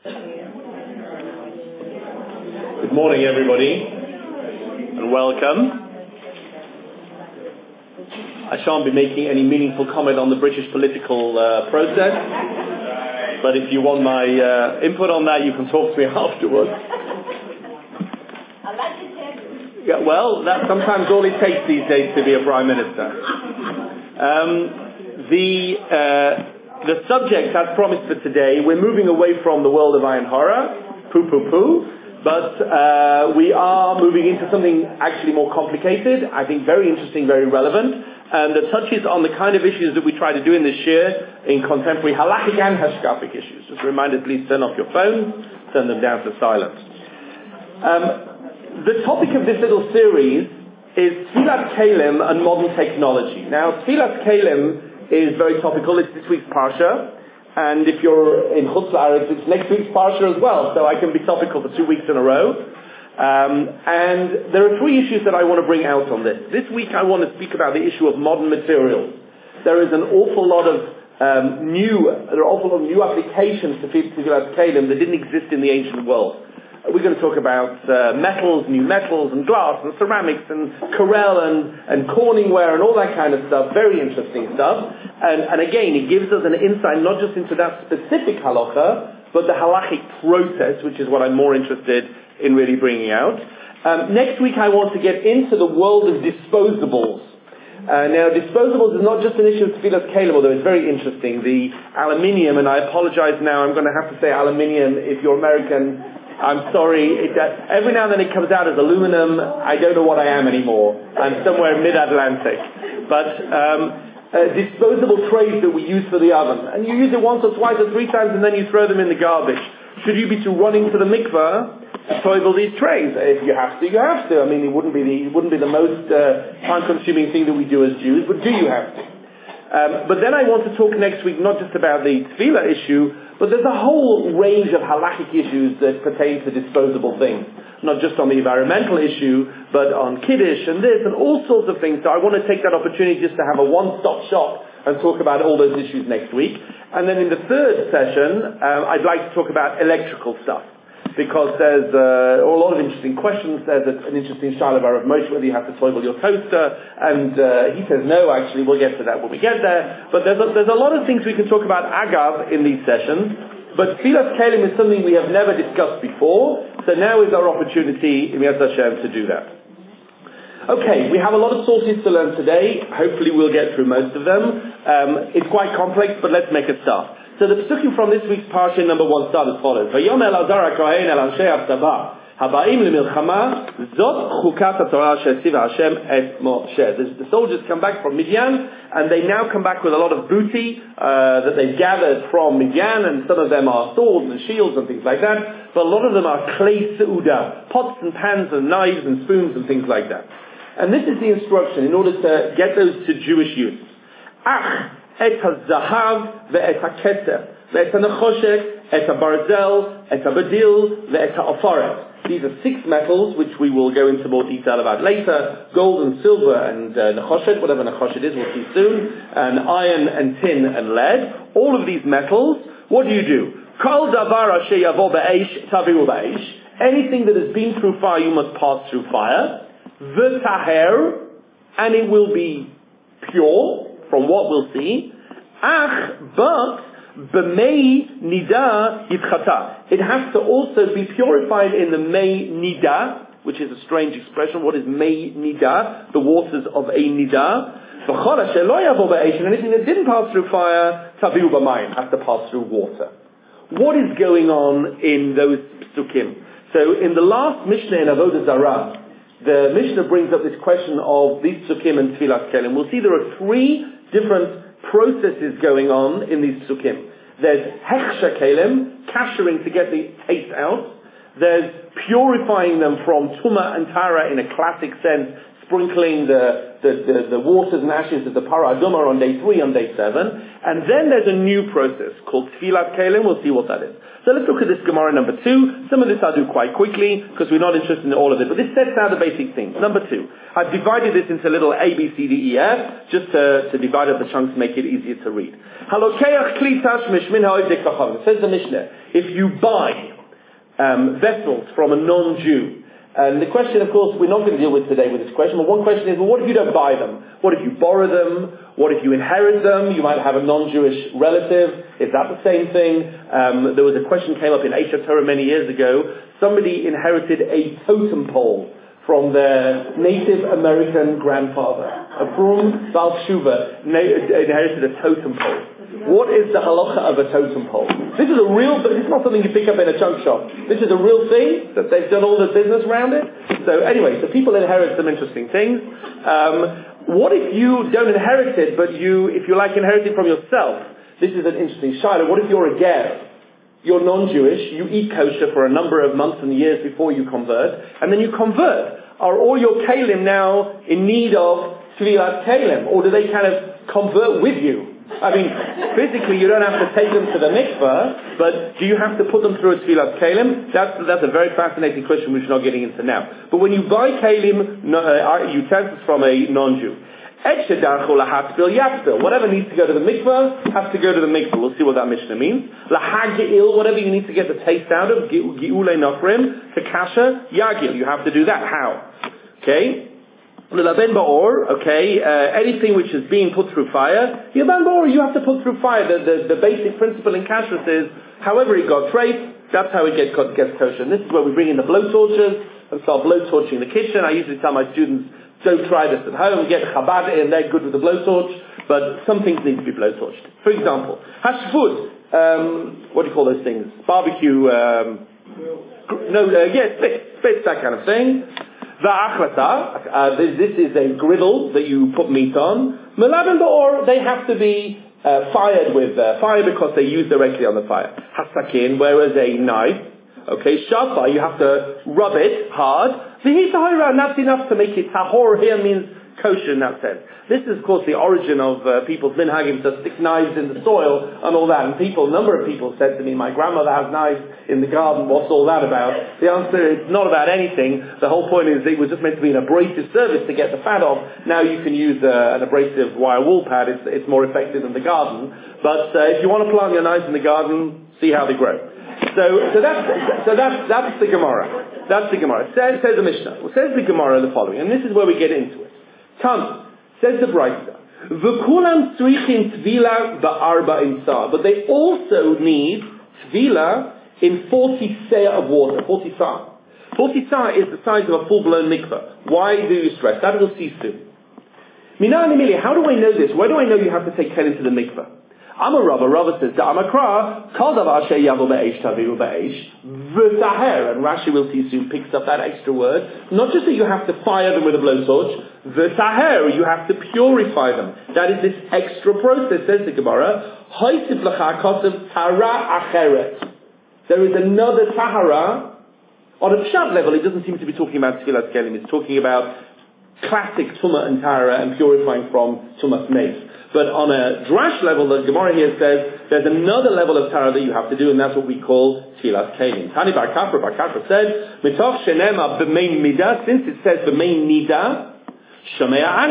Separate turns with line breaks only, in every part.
Good morning, everybody, and welcome. I shan't be making any meaningful comment on the British political process, but if you want my input on that, you can talk to me afterwards. Yeah, well, that's sometimes all it takes these days to be a Prime Minister. The subject, as promised for today, we're moving away from the world of Ayin Hara, but we are moving into something actually more complicated, I think very interesting, very relevant, and that touches on the kind of issues that we try to do in this year in contemporary halachic and hashkafic issues. Just a reminder, please turn off your phones, turn them down to silent. The topic of this little series is Tfilat Kelim and modern technology. Now, Tfilat Kelim is very topical. It's this week's Parsha. And if you're in Chutz La'aretz, it's next week's Parsha as well. So I can be topical for 2 weeks in a row. And there are 3 issues that I want to bring out on this. This week I want to speak about the issue of modern materials. There is an awful lot of new applications to Tfilat Kelim that didn't exist in the ancient world. We're going to talk about metals, new metals, and glass, and ceramics, and Corel, and Corningware, and all that kind of stuff. Very interesting stuff. And again, it gives us an insight not just into that specific halacha, but the halachic process, which is what I'm more interested in really bringing out. Next week, I want to get into the world of disposables. Now, disposables is not just an issue of Tfilat Kelim, although it's very interesting. The aluminium, and I apologize now, I'm going to have to say aluminium if you're American. I'm sorry, every now and then it comes out as aluminum. I don't know what I am anymore. I'm somewhere mid-Atlantic. But disposable trays that we use for the oven. And you use it once or twice or 3 times and then you throw them in the garbage. Should you be running to the mikveh to toivel these trays? If you have to, you have to. I mean, it wouldn't be the most time-consuming thing that we do as Jews, but do you have to? But then I want to talk next week not just about the tefillah issue, but there's a whole range of halachic issues that pertain to disposable things. Not just on the environmental issue, but on Kiddush and this and all sorts of things. So I want to take that opportunity just to have a one-stop shop and talk about all those issues next week. And then in the third session, I'd like to talk about electrical stuff. Because there's a lot of interesting questions. There's an interesting shayla of Rav Moshe whether you have to toivel your toaster, and he says no. Actually, we'll get to that when we get there. But there's a lot of things we can talk about agav in these sessions. But Tfilat Kelim is something we have never discussed before, so now is our opportunity in Yad Hashem to do that. Okay, we have a lot of sources to learn today. Hopefully, we'll get through most of them. It's quite complex, but let's make a start. So the pesukim from this week's parsha number 1 start as follows: Vayomer Elazar HaKohen el Anshei Havtava Habaim LeMilchama Zot Chukat HaTorah She'tziva Hashem et Moshe. The soldiers come back from Midian, and they now come back with a lot of booty that they've gathered from Midian, and some of them are swords and shields and things like that, but a lot of them are klei seuda, pots and pans and knives and spoons and things like that. And this is the instruction in order to get those to Jewish use. Ach et ha-zahav ve'et ha-keter ve'et ha-nechoshek et ha-barzel et ha-badil ve'et ha-ofaret. These are 6 metals which we will go into more detail about later: gold and silver and nechoshet, whatever nechoshet is, we'll see soon, and iron and tin and lead. All of these metals, what do? Kol davar asher yavo ba'esh taviru ba'esh. Anything that has been through fire, you must pass through fire. V'taher, and it will be pure from what we'll see. Ach, but b'mei nida yitchata. It has to also be purified in the mei nida, which is a strange expression. What is mei nida? The waters of a nida. V'chol asher lo yavo ba'esh, and anything that didn't pass through fire, taviru b'mayim, has to pass through water. What is going on in those psukim? So in the last Mishnah in Avodah Zarah, the Mishnah brings up this question of these psukim and Tfilat Kelim. We'll see there are 3 different processes going on in these psukim. There's hechsha kelim, kashering to get the taste out. There's purifying them from tuma and tara in a classic sense, sprinkling the waters and ashes of the Para Aduma on day 3, on day 7. And then there's a new process called Tfilat Kelim. We'll see what that is. So let's look at this Gemara number 2. Some of this I'll do quite quickly because we're not interested in all of it. But this sets out the basic things. Number 2. I've divided this into little A, B, C, D, E, F just to divide up the chunks to make it easier to read. It says the Mishnah, if you buy vessels from a non-Jew, and the question, of course, we're not going to deal with today with this question, but one question is, well, what if you don't buy them? What if you borrow them? What if you inherit them? You might have a non-Jewish relative. Is that the same thing? There was a question came up in Eisha Torah many years ago. Somebody inherited a totem pole from their Native American grandfather. Abram Baal Shuva inherited a totem pole. What is the halacha of a totem pole? This is not something you pick up in a junk shop. This is a real thing that they've done all the business around it. So anyway, so people inherit some interesting things. What if you don't inherit it, but if you like inherit it from yourself? This is an interesting shaila. What if you're a ger? You're non-Jewish, you eat kosher for a number of months and years before you convert, and then you convert. Are all your kalim now in need of Tfilat Kelim, or do they kind of convert with you? I mean, physically you don't have to take them to the mikveh, but do you have to put them through a Tfilat Kelim? That's a very fascinating question which we're not getting into now. But when you buy kalim, utensils from a non-Jew, whatever needs to go to the mikveh has to go to the mikveh. We'll see what that Mishnah means. Whatever you need to get the taste out of, gi'ulei nafrim, to kasha, yagil. You have to do that. How? Okay. Anything which is being put through fire, you have to put through fire. The basic principle in kashrus is, however it got traced, that's how it gets kosher. And this is where we bring in the blowtorches and start blowtorching the kitchen. I usually tell my students, don't try this at home, get Chabad in, they're good with the blowtorch, but some things need to be blowtorched. For example, hashvud, what do you call those things? Barbecue, spits, that kind of thing. Va'achlata, this is a griddle that you put meat on. Melaben ba'or, they have to be fired with fire because they use directly on the fire. Hasakin, whereas a knife, shafa, you have to rub it hard. And that's enough to make it tahor. Here means kosher in that sense. This is, of course, the origin of people's minhagim to stick knives in the soil and all that. And a number of people said to me, my grandmother has knives in the garden, what's all that about? The answer is not about anything. The whole point is it was just meant to be an abrasive service to get the fat off. Now you can use an abrasive wire wool pad. It's more effective in the garden. But if you want to plant your knives in the garden, see how they grow. So that's the Gemara. That's the Gemara. Says the Mishnah. Well, says the Gemara the following, and this is where we get into it. Tam, says the Brayta, V'kulam tzrichin tvila ba'arba insar, but they also need tvila in 40 seah of water, 40 sa. 40 sa is the size of a full-blown mikveh. Why do you stress that? We'll see soon. Minani mili, how do I know this? Why do I know you have to take kelim to the mikveh? Rava says, Amakra, Kal davar she'yavo be'esh taviru be'esh, v'taher, and Rashi will see soon picks up that extra word. Not just that you have to fire them with a blowtorch, v'taher, you have to purify them. That is this extra process, says the Gemara. Ha'isif l'cha kosev tara acheret. There is another tahara. On a pshat level, it doesn't seem to be talking about Tfilat Kelim. It's talking about classic tumah and tahara and purifying from tumah meis. But on a drash level, the Gemara here says there's another level of tahara that you have to do, and that's what we call Tfilat Kelim. Tani Bar Kapra said, Mitoch shenema b'mein mida, since it says b'mein nida, I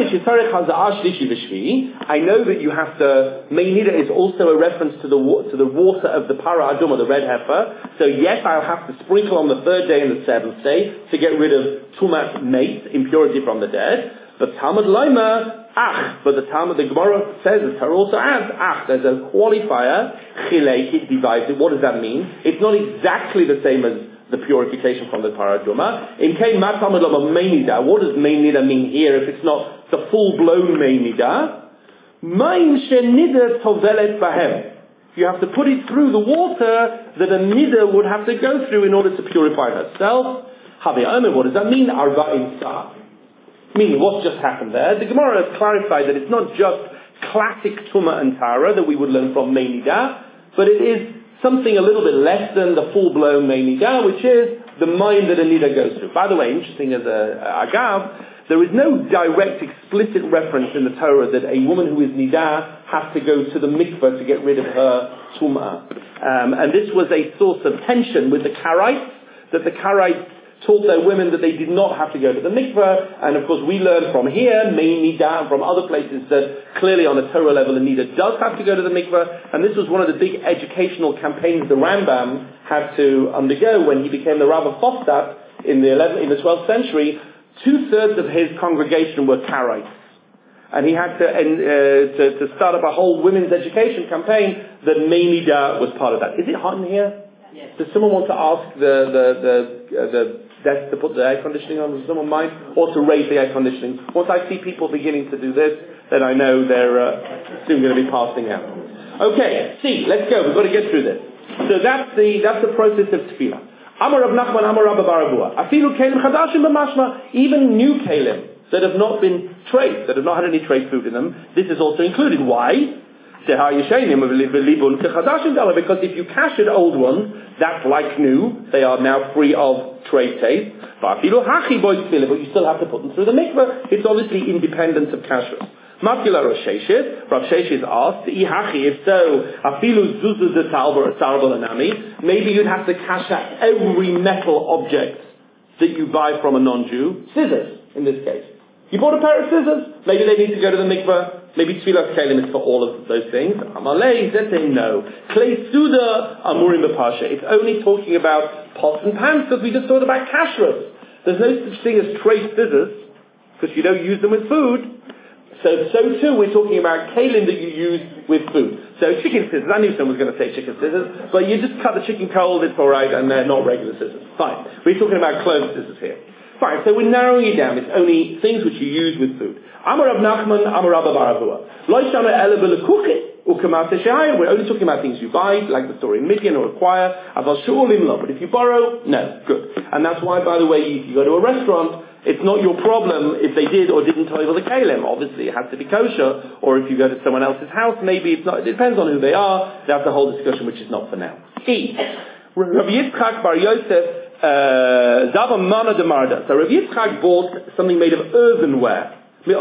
know that you have to, Mein nida is also a reference to the water of the Para Aduma, the red heifer. So yes, I'll have to sprinkle on the 3rd day and the 7th day to get rid of tumat meis, impurity from the dead. But Talmud Laima, but the Gemara says, the Torah also adds, there's a qualifier, chilek, it divides it. What does that mean? It's not exactly the same as the purification from the paraduma. In Kain Matamad Lama Mainida, what does Mainida mean here if it's not the full-blown Mainida? Maim Shenida Tovelet Bahem. You have to put it through the water that a Nida would have to go through in order to purify herself. Havi Omer, what does that mean? Arba'in Sa. Meaning, what's just happened there? The Gemara has clarified that it's not just classic Tumah and Tara that we would learn from Mainida, but it is something a little bit less than the full-blown Mainida, which is the mind that a Nida goes through. By the way, interesting as a Agav, There is no direct, explicit reference in the Torah that a woman who is nidah has to go to the mikveh to get rid of her tum'ah. And this was a source of tension with the Karaites, that the Karaites taught their women that they did not have to go to the mikveh, and of course we learn from here, main nidah, and from other places, that clearly on a Torah level a nidah does have to go to the mikveh, and this was one of the big educational campaigns the Rambam had to undergo when he became the Rav of Fostat in the 12th century. 2/3 of his congregation were Karaites. And he had to start up a whole women's education campaign that mainly was part of that. Is it hot in here?
Yes.
Does someone want to ask the desk to put the air conditioning on? Does someone mind? Or to raise the air conditioning? Once I see people beginning to do this, then I know they're soon going to be passing out. Okay, let's go. We've got to get through this. So that's the process of tefillah. Amar Rav Nachman, Amar Rabba bar Avuha. Afilu kelim chadashim b'mashma. Even new kelim that have not been traced, that have not had any trade food in them, this is also included. Why? Because if you kasher old ones, that's like new. They are now free of trade taste. But you still have to put them through the mikveh. It's obviously independent of kashrus. Makila Rav Sheshes asked, if so, maybe you'd have to kasher every metal object that you buy from a non-Jew. Scissors, in this case. You bought a pair of scissors, maybe they need to go to the mikveh. Maybe tefillas kelim is for all of those things. Amalei, they're saying no. Klei suda amurim b'parsha. It's only talking about pots and pans because we just talked about kashrus. There's no such thing as tray scissors because you don't use them with food. So too we're talking about kelim that you use with food. So chicken scissors. I knew someone was going to say chicken scissors, but you just cut the chicken cold. It's all right, and they're not regular scissors. Fine. We're talking about clove scissors here. Fine, so we're narrowing it down. It's only things which you use with food. Amar Rav Nachman, Amar Rabba bar Avuha. We're only talking about things you buy, like the story in Midian, or acquire. But if you borrow, no, good. And that's why, by the way, if you go to a restaurant, it's not your problem if they did or didn't toivel the kalim. Obviously, it has to be kosher. Or if you go to someone else's house, maybe it's not. It depends on who they are. That's the whole discussion, which is not for now. Rabbi Yitzchak bar Yosef. Zava Mana de Marda. So Rav Yitzchak bought something made of earthenware. He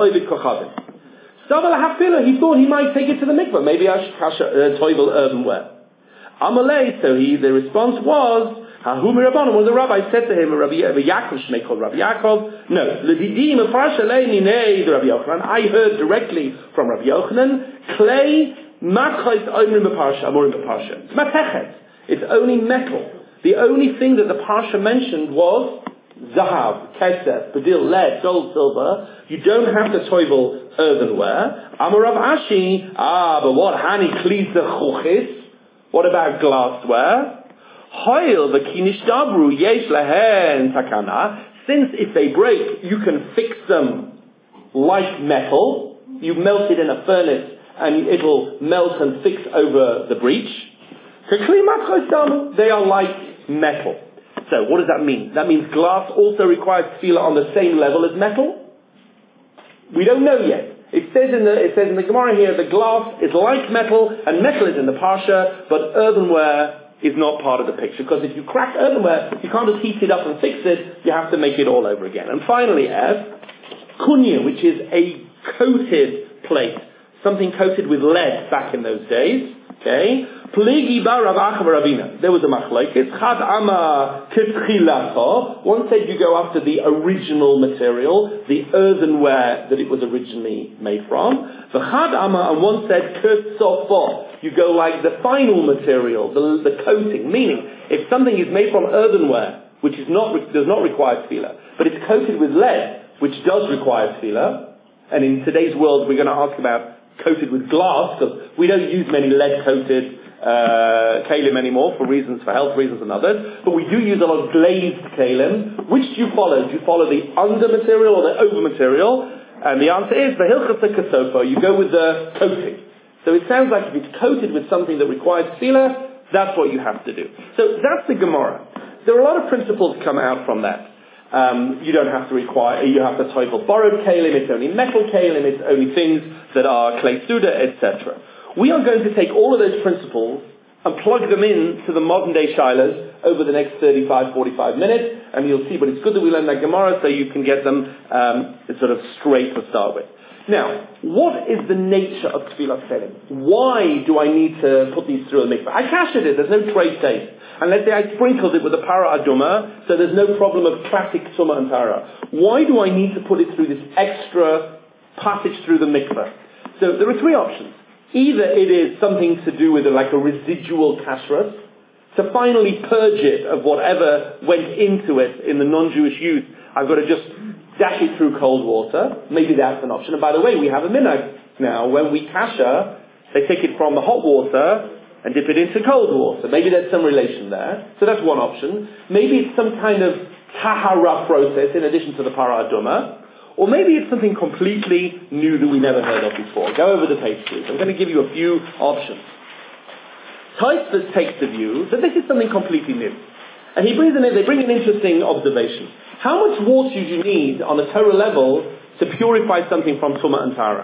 thought he might take it to the mikveh. Maybe I should toivel earthenware. Amalei, so the response was, Hahumi Rabbanon, when the rabbi said to him, Rabbi Yaakov, Shmei called Rabbi Yaakov, no, Levidim, Parsha Leinei, the Rabbi Yochanan, I heard directly from Rabbi Yochanan, Klei, Machais Oimrim B'Parsha, Amurim B'Parsha. It's Matechet. It's only metal. The only thing that the Parsha mentioned was Zahav, Kesef, Padil, lead, gold, silver. You don't have to toivel earthenware. Amarav Ashi, but what? Hani Klisa Chuchis. What about glassware? Hoil, the Kinish Dabru, Yesh Lehen Takana. Since if they break, you can fix them like metal. You melt it in a furnace and it'll melt and fix over the breach. They are like metal. So what does that mean? That means glass also requires tefillah on the same level as metal? We don't know yet. It says in the Gemara here that glass is like metal and metal is in the Parsha, but earthenware is not part of the picture. Because if you crack earthenware, you can't just heat it up and fix it. You have to make it all over again. And finally, kunya, which is a coated plate. Something coated with lead back in those days. Okay? Pligi bar Rav Acha Ravina. There was a machlokes. Chad ama ketchilato. One said you go after the original material, the earthenware that it was originally made from. V'chad ama, and one said ketzofo. You go like the final material, the coating. Meaning, if something is made from earthenware, which does not require tefillah, but it's coated with lead, which does require tefillah, and in today's world we're going to ask about coated with glass, because we don't use many lead-coated kalim anymore for health reasons and others, but we do use a lot of glazed kalim. Which do you follow? Do you follow the under material or the over material? And the answer is the hilchas kasofo. You go with the coating. So it sounds like if it's coated with something that requires tefillah, that's what you have to do. So that's the Gemara. There are a lot of principles come out from that. You don't have to you have to toivel borrowed kalim, it's only metal kalim, it's only things that are klei suda, etc. We are going to take all of those principles and plug them in to the modern day shilas over the next 35, 45 minutes, and you'll see, but it's good that we learn that Gemara so you can get them sort of straight to start with. Now, what is the nature of Tfilas Kelim? Why do I need to put these through a mikveh? I cashed it, there's no trace taste. And let's say I sprinkled it with a para aduma, so there's no problem of classic tumah and tara. Why do I need to put it through this extra passage through the mikveh? So there are three options. Either it is something to do with like a residual kashrut, to finally purge it of whatever went into it in the non-Jewish use, I've got to just dash it through cold water. Maybe that's an option. And by the way, we have a minhag now. When we kasher, they take it from the hot water and dip it into cold water. Maybe there's some relation there. So that's one option. Maybe it's some kind of tahara process in addition to the para aduma. Or maybe it's something completely new that we never heard of before. Go over the page, please. I'm going to give you a few options. Tosfos takes the view that this is something completely new. And they bring an interesting observation. How much water do you need on a Torah level to purify something from Tumah and Tara?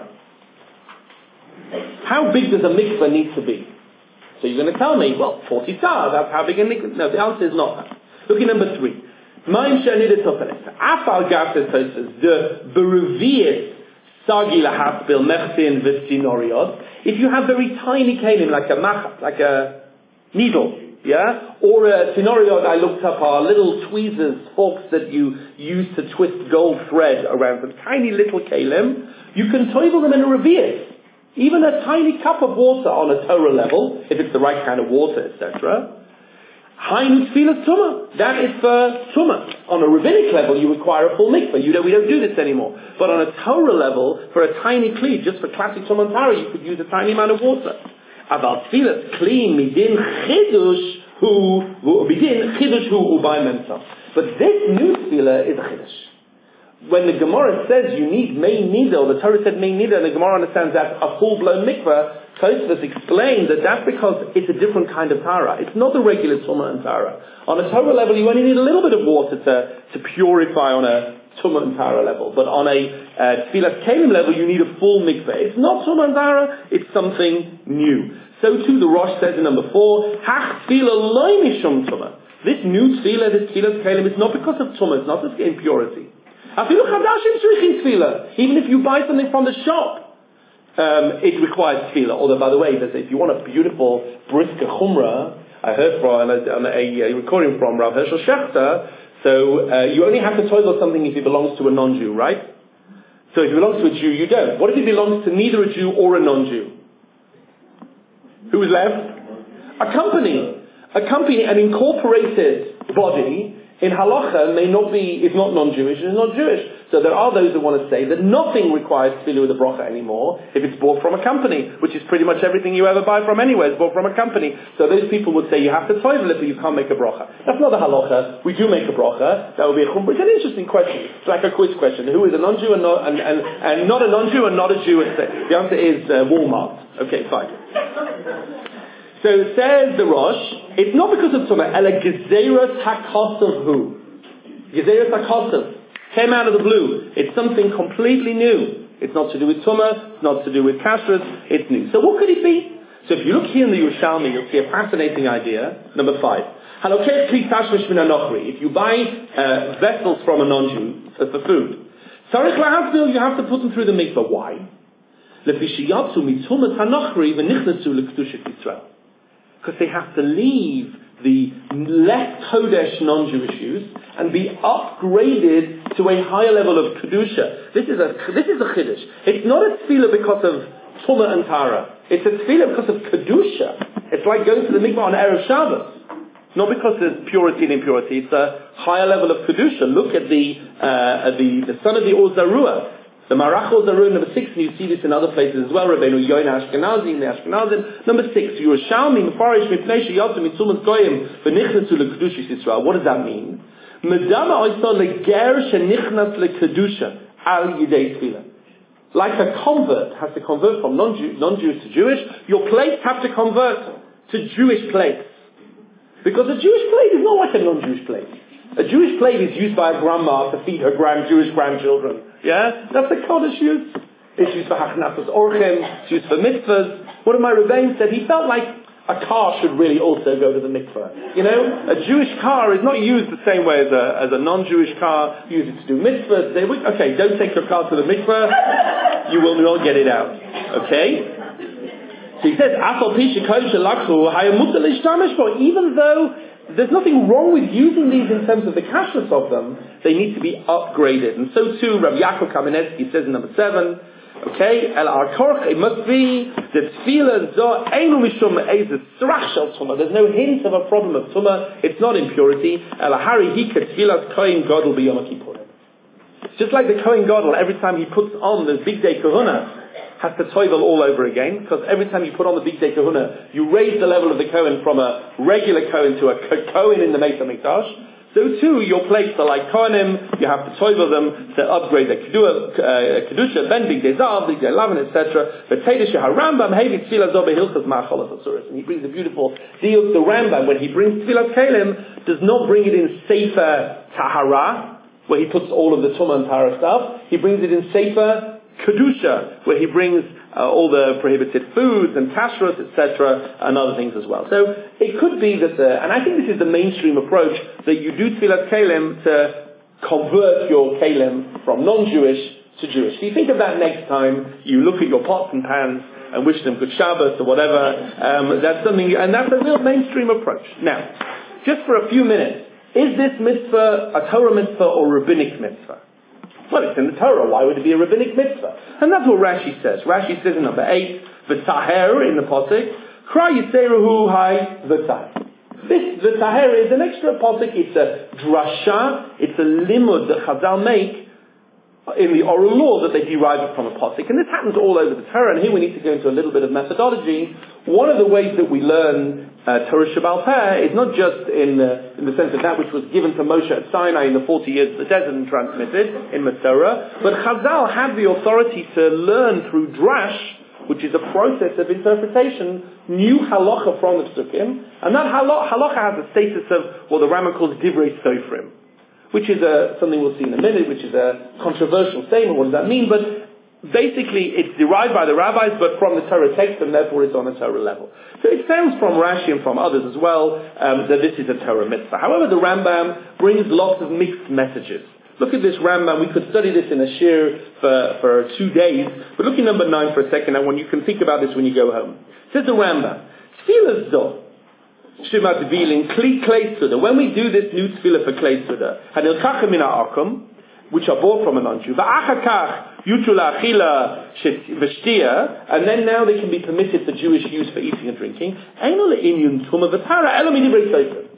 How big does a mikveh need to be? So you're going to tell me, well, 40 tzar, that's how big a mikveh. No, the answer is not that. Look at number 3. If you have very tiny kelim, like a needle, yeah, or a tinoriod, I looked up, are little tweezers, forks that you use to twist gold thread around them, tiny little kelim, you can toivel them in a revius. Even a tiny cup of water on a Torah level, if it's the right kind of water, etc. Hainu tfilas tumah. That is for tumah. On a rabbinic level, you require a full mikveh. We don't do this anymore. But on a Torah level, for a tiny kli, just for classic tumah and tara, you could use a tiny amount of water. About tfilas kli midin chidush hu ubay memsa. But this new tefillah is a chidush. When the Gemara says you need main nida, or the Torah said main nida, and the Gemara understands that's a full-blown mikveh, Tosfos explained that that's because it's a different kind of tara. It's not the regular tumah and tara. On a Torah level, you only need a little bit of water to purify on a tumah and tara level. But on a tfilas kelim level, you need a full mikveh. It's not tumah and tara, it's something new. So too, the Rosh says in number 4, Hach tfilah loy mishum tumah. This new tfilah, this tfilas kelim, is not because of tumah, it's not just impurity. Even if you buy something from the shop, it requires tefillah. Although, by the way, if you want a beautiful brisker chumrah, I heard from a recording from Rav Hershel Shechter, so you only have to toivel something if it belongs to a non-Jew, right? So if it belongs to a Jew, you don't. What if it belongs to neither a Jew or a non-Jew? Who is left? A company, an incorporated body in halacha is not non-Jewish, is not Jewish. So there are those that want to say that nothing requires tefillah with a bracha anymore if it's bought from a company, which is pretty much everything you ever buy from anywhere is bought from a company. So those people would say you have to toivel it, but you can't make a bracha. That's not a halacha. We do make a bracha. That would be a chumrah. It's an interesting question. It's like a quiz question. Who is a non-Jew and not a non-Jew and not a Jew? The answer is Walmart. Okay, fine. So says the Rosh, it's not because of tumah. Ela gezeras hakosov hu. Gezeras hakosov came out of the blue. It's something completely new. It's not to do with tumah. It's not to do with kashrus. It's new. So what could it be? So if you look here in the Yerushalmi, you'll see a fascinating idea. Number 5. If you buy vessels from a non-Jew for food, you have to put them through the mikveh. Why? Because they have to leave the less Kodesh non-Jewish use and be upgraded to a higher level of Kedusha. This is a Chiddush. It's not a tefillah because of Tumah and Tara. It's a tefillah because of Kedusha. It's like going to the mikvah on Erev Shabbos. Not because there's purity and impurity. It's a higher level of Kedusha. Look at the son of the Or Zarua. The Marach Or Zarua, number 6, and you see this in other places as well. Rabbeinu Yoina Ashkenazi in the Ashkenazim. Number 6, Yerushalmi Mefarish Mipnei Sheyatzim Mitzumas Goyim V'nichnasu LeKedushas Yisrael. What does that mean? Medama Oisa Leger Shenichnas LeKedusha Al Yidei Tefillah. Like a convert has to convert from non-Jewish to Jewish, your plates have to convert to Jewish plates. Because a Jewish plate is not like a non-Jewish plate. A Jewish plate is used by a grandma to feed her Jewish grandchildren. Yeah? That's the Kodesh use. It's used for Hachnasas Orchem, it's used for mitzvahs. One of my Rebbeim said he felt like a car should really also go to the mikveh. You know, a Jewish car is not used the same way as a non-Jewish car. Use it to do mitzvahs. Okay, don't take your car to the mikveh. You will not get it out. Okay? So he says, even though there's nothing wrong with using these in terms of the kashrus of them, they need to be upgraded. And so too, Rabbi Yaakov Kamenetsky says in number 7, okay, it must be that there's no hint of a problem of tumah, it's not impurity. Just like the Kohen Gadol, every time he puts on the big day kahuna, has to toivel all over again, because every time you put on the big day kahuna, you raise the level of the Kohen from a regular Kohen to a Kohen in the Meit HaMikdash. So too, your plates are like Kohanim, you have to toivel them to upgrade the Kedusha, then big day Zav, big day Lavan, etc. But Teidish HaRambam, Hevi Tfilah Zobe Hilchas Ma'acholas Asuris. And he brings a beautiful deal. The Rambam, when he brings Tfilas Kelim, does not bring it in Sefer Tahara, where he puts all of the Tumah and Tahara stuff. He brings it in Sefer Kedusha, where he brings all the prohibited foods and kashrus, etc., and other things as well. So it could be that, and I think this is the mainstream approach, that you do tfilas kelim to convert your kelim from non-Jewish to Jewish. So you think of that next time you look at your pots and pans and wish them good Shabbos or whatever. That's something, and that's a real mainstream approach. Now, just for a few minutes, is this mitzvah a Torah mitzvah or rabbinic mitzvah? Well, it's in the Torah. Why would it be a rabbinic mitzvah? And that's what Rashi says. Rashi says in number 8, v'taher in the posuk, kra yiseruhu hai v'taher. This v'taher is an extra posuk. It's a drasha. It's a limud that Chazal make in the oral law that they derive it from a posuk. And this happens all over the Torah. And here we need to go into a little bit of methodology. One of the ways that we learn Torah Shabbal Peh is not just in the sense of that which was given to Moshe at Sinai in the 40 years of the desert and transmitted in Masorah, but Chazal had the authority to learn through drash, which is a process of interpretation, new halacha from the Psukim, and that halacha has a status of what the Rambam calls divrei sofrim, which is something we'll see in a minute, which is a controversial statement. What does that mean? But basically, it's derived by the rabbis, but from the Torah text, and therefore it's on a Torah level. So it sounds from Rashi and from others as well that this is a Torah mitzvah. However, the Rambam brings lots of mixed messages. Look at this Rambam. We could study this in a shir for 2 days, but look at number 9 for a second, and when you can think about this when you go home. Says the Rambam, Tfilah Zoh, Shema Tvilin, Kli Klei Suda. When we do this new Tfilah for Klei Suda, Hanilkachem Min HaAkum, which are bought from a non-Jew, V'achakach Yutula Achila V'shtia, and then now they can be permitted for Jewish use for eating and drinking. Eino le'inyun tuma v'tara elo midivrei sofrim.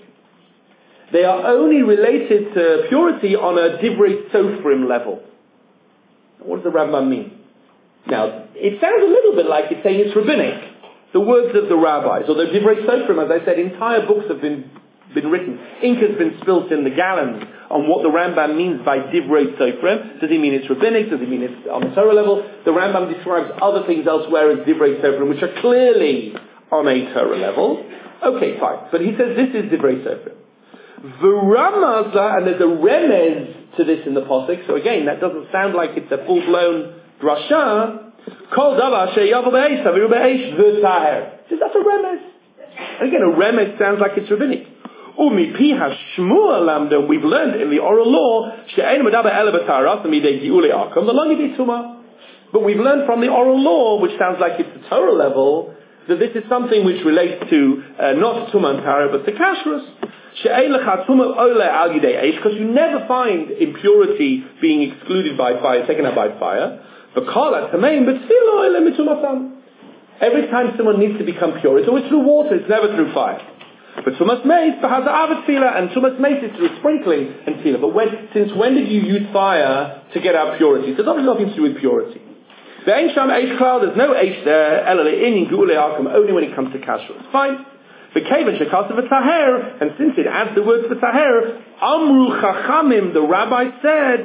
They are only related to purity on a divrei sofrim level. What does the Rambam mean? Now, it sounds a little bit like it's saying it's rabbinic, the words of the rabbis, although divrei sofrim, as I said, entire books have been written. Ink has been spilt in the gallons on what the Rambam means by divrei sofrim. Does he mean it's rabbinic? Does he mean it's on the Torah level? The Rambam describes other things elsewhere as divrei sofrim, which are clearly on a Torah level. Okay, fine. But he says this is divrei sofrim. V'ramaza, and there's a remez to this in the posuk. So again, that doesn't sound like it's a full-blown drasha. Kol davar she'yavo be'esh, taviru be'esh, v'taher. That's a remez. And again, a remez sounds like it's rabbinic. Umipi hashmua lamda, we've learned in the oral law, she'ein medaba ele b'taras midei gi'ulei akum, the long tuma. But we've learned from the oral law, which sounds like it's the Torah level, that this is something which relates to not tuma and tara, but to kashrus. She'ein lecha tuma ole al yidei eish, because you never find impurity being excluded by fire, taken out by fire. V'kala tamein b'tfilo ele mitumatam. Every time someone needs to become pure, it's always through water, it's never through fire. But tumas meis has avat tefillah, and tumas meis is through sprinkling and tefillah. But since when did you use fire to get out purity? So there's nothing to do with purity. There's no eish there, only when it comes to kashrus. Fine. And since it adds the word for taher, Amru Chachamim, the rabbi said,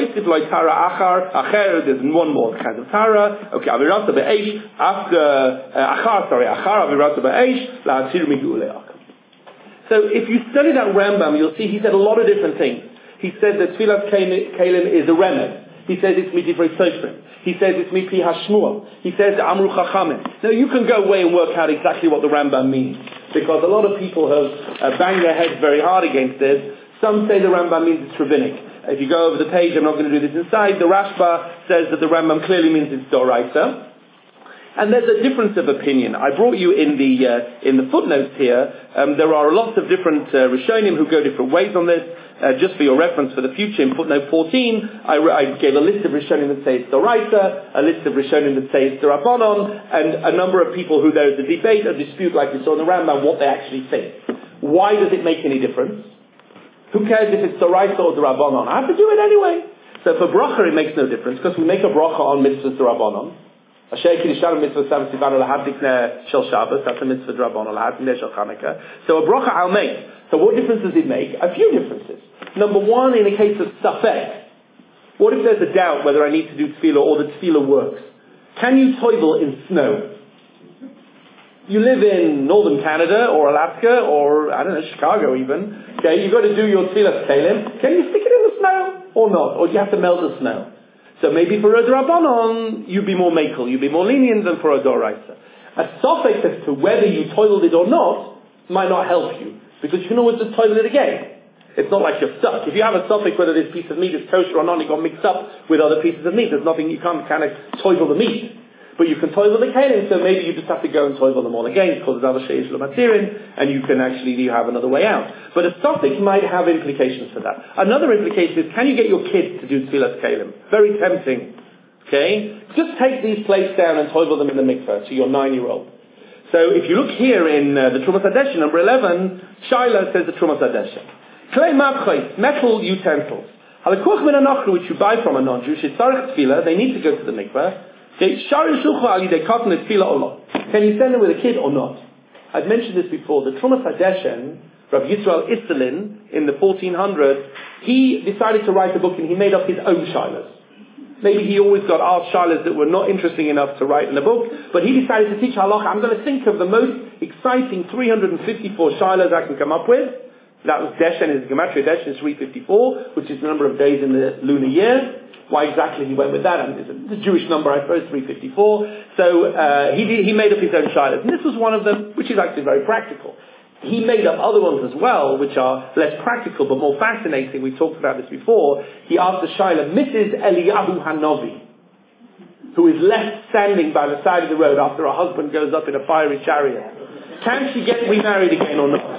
there's one more kind of tara. Okay, avirata be'esh, achar avirata be'esh, la'atir migu'ulei akum. So if you study that Rambam, you'll see he said a lot of different things. He said that Tfilas Kelim is a remez. He says it's Midivrei Sofrim. He says it's Mipi Hashmuel. He says Amru Chachamim. Now you can go away and work out exactly what the Rambam means, because a lot of people have banged their heads very hard against this. Some say the Rambam means it's rabbinic. If you go over the page, I'm not going to do this inside, the Rashba says that the Rambam clearly means it's Doraisa. And there's a difference of opinion. I brought you in the footnotes here. There are lots of different Rishonim who go different ways on this. Just for your reference for the future, in footnote 14, I gave a list of Rishonim that say it's Doraisa, a list of Rishonim that say it's D'Rabbanon, and a number of people who there is a debate, a dispute like we saw in the Rambam, what they actually think. Why does it make any difference? Who cares if it's Doraisa or D'Rabbanon? I have to do it anyway. So for bracha it makes no difference, because we make a bracha on mitzvahs D'Rabbanon. That's a mitzvah D'Rabbanon, so a bracha I'll make. So what difference does it make? A few differences. Number one, in a case of safek, what if there's a doubt whether I need to do tefillah or the tefillah works? Can you toivel in snow? You live in northern Canada or Alaska or, I don't know, Chicago even. Okay, you've got to do your tefillah kelim. Can you stick it in the snow or not? Or do you have to melt the snow? So maybe for a D'Rabbanon, you'd be more makel, you'd be more lenient than for a Doraisa. A suffix as to whether you toiled it or not might not help you, because you can always just toil it again. It's not like you're stuck. If you have a suffix whether this piece of meat is kosher or not, it got mixed up with other pieces of meat. There's nothing, you can't kind of toil the meat. But you can toil the kelim, so maybe you just have to go and toil them all again, because there's other sheish l'matirin, and you can actually have another way out. But a suffix might have implications for that. Another implication is, can you get your kids to do tefillas kelim? Very tempting. Okay? Just take these plates down and toil them in the mikveh to your 9-year-old. So if you look here in the Trumas Hadeshin, number 11, Shaila says the Trumas Hadeshin. Klei mabchais, metal utensils. Halakuch min anachru, which you buy from a non-Jew, shetzarech tefillah, they need to go to the mikveh. Can you send them with a kid or not? I've mentioned this before. The Trumas Hadeshen, Rav Yisrael Isserlin, in the 1400s, he decided to write a book and he made up his own shilas. Maybe he always got asked shilas that were not interesting enough to write in a book, but he decided to teach halacha. I'm going to think of the most exciting 354 shilas I can come up with. That was Deshen, his Gematria Deshen is 354, which is the number of days in the lunar year. Why exactly he went with that? I mean, it's a Jewish number, I suppose, 354. So he made up his own shilas. And this was one of them, which is actually very practical. He made up other ones as well, which are less practical but more fascinating. We talked about this before. He asked the shilah, Mrs. Eliyahu Hanavi, who is left standing by the side of the road after her husband goes up in a fiery chariot. Can she get remarried again or not?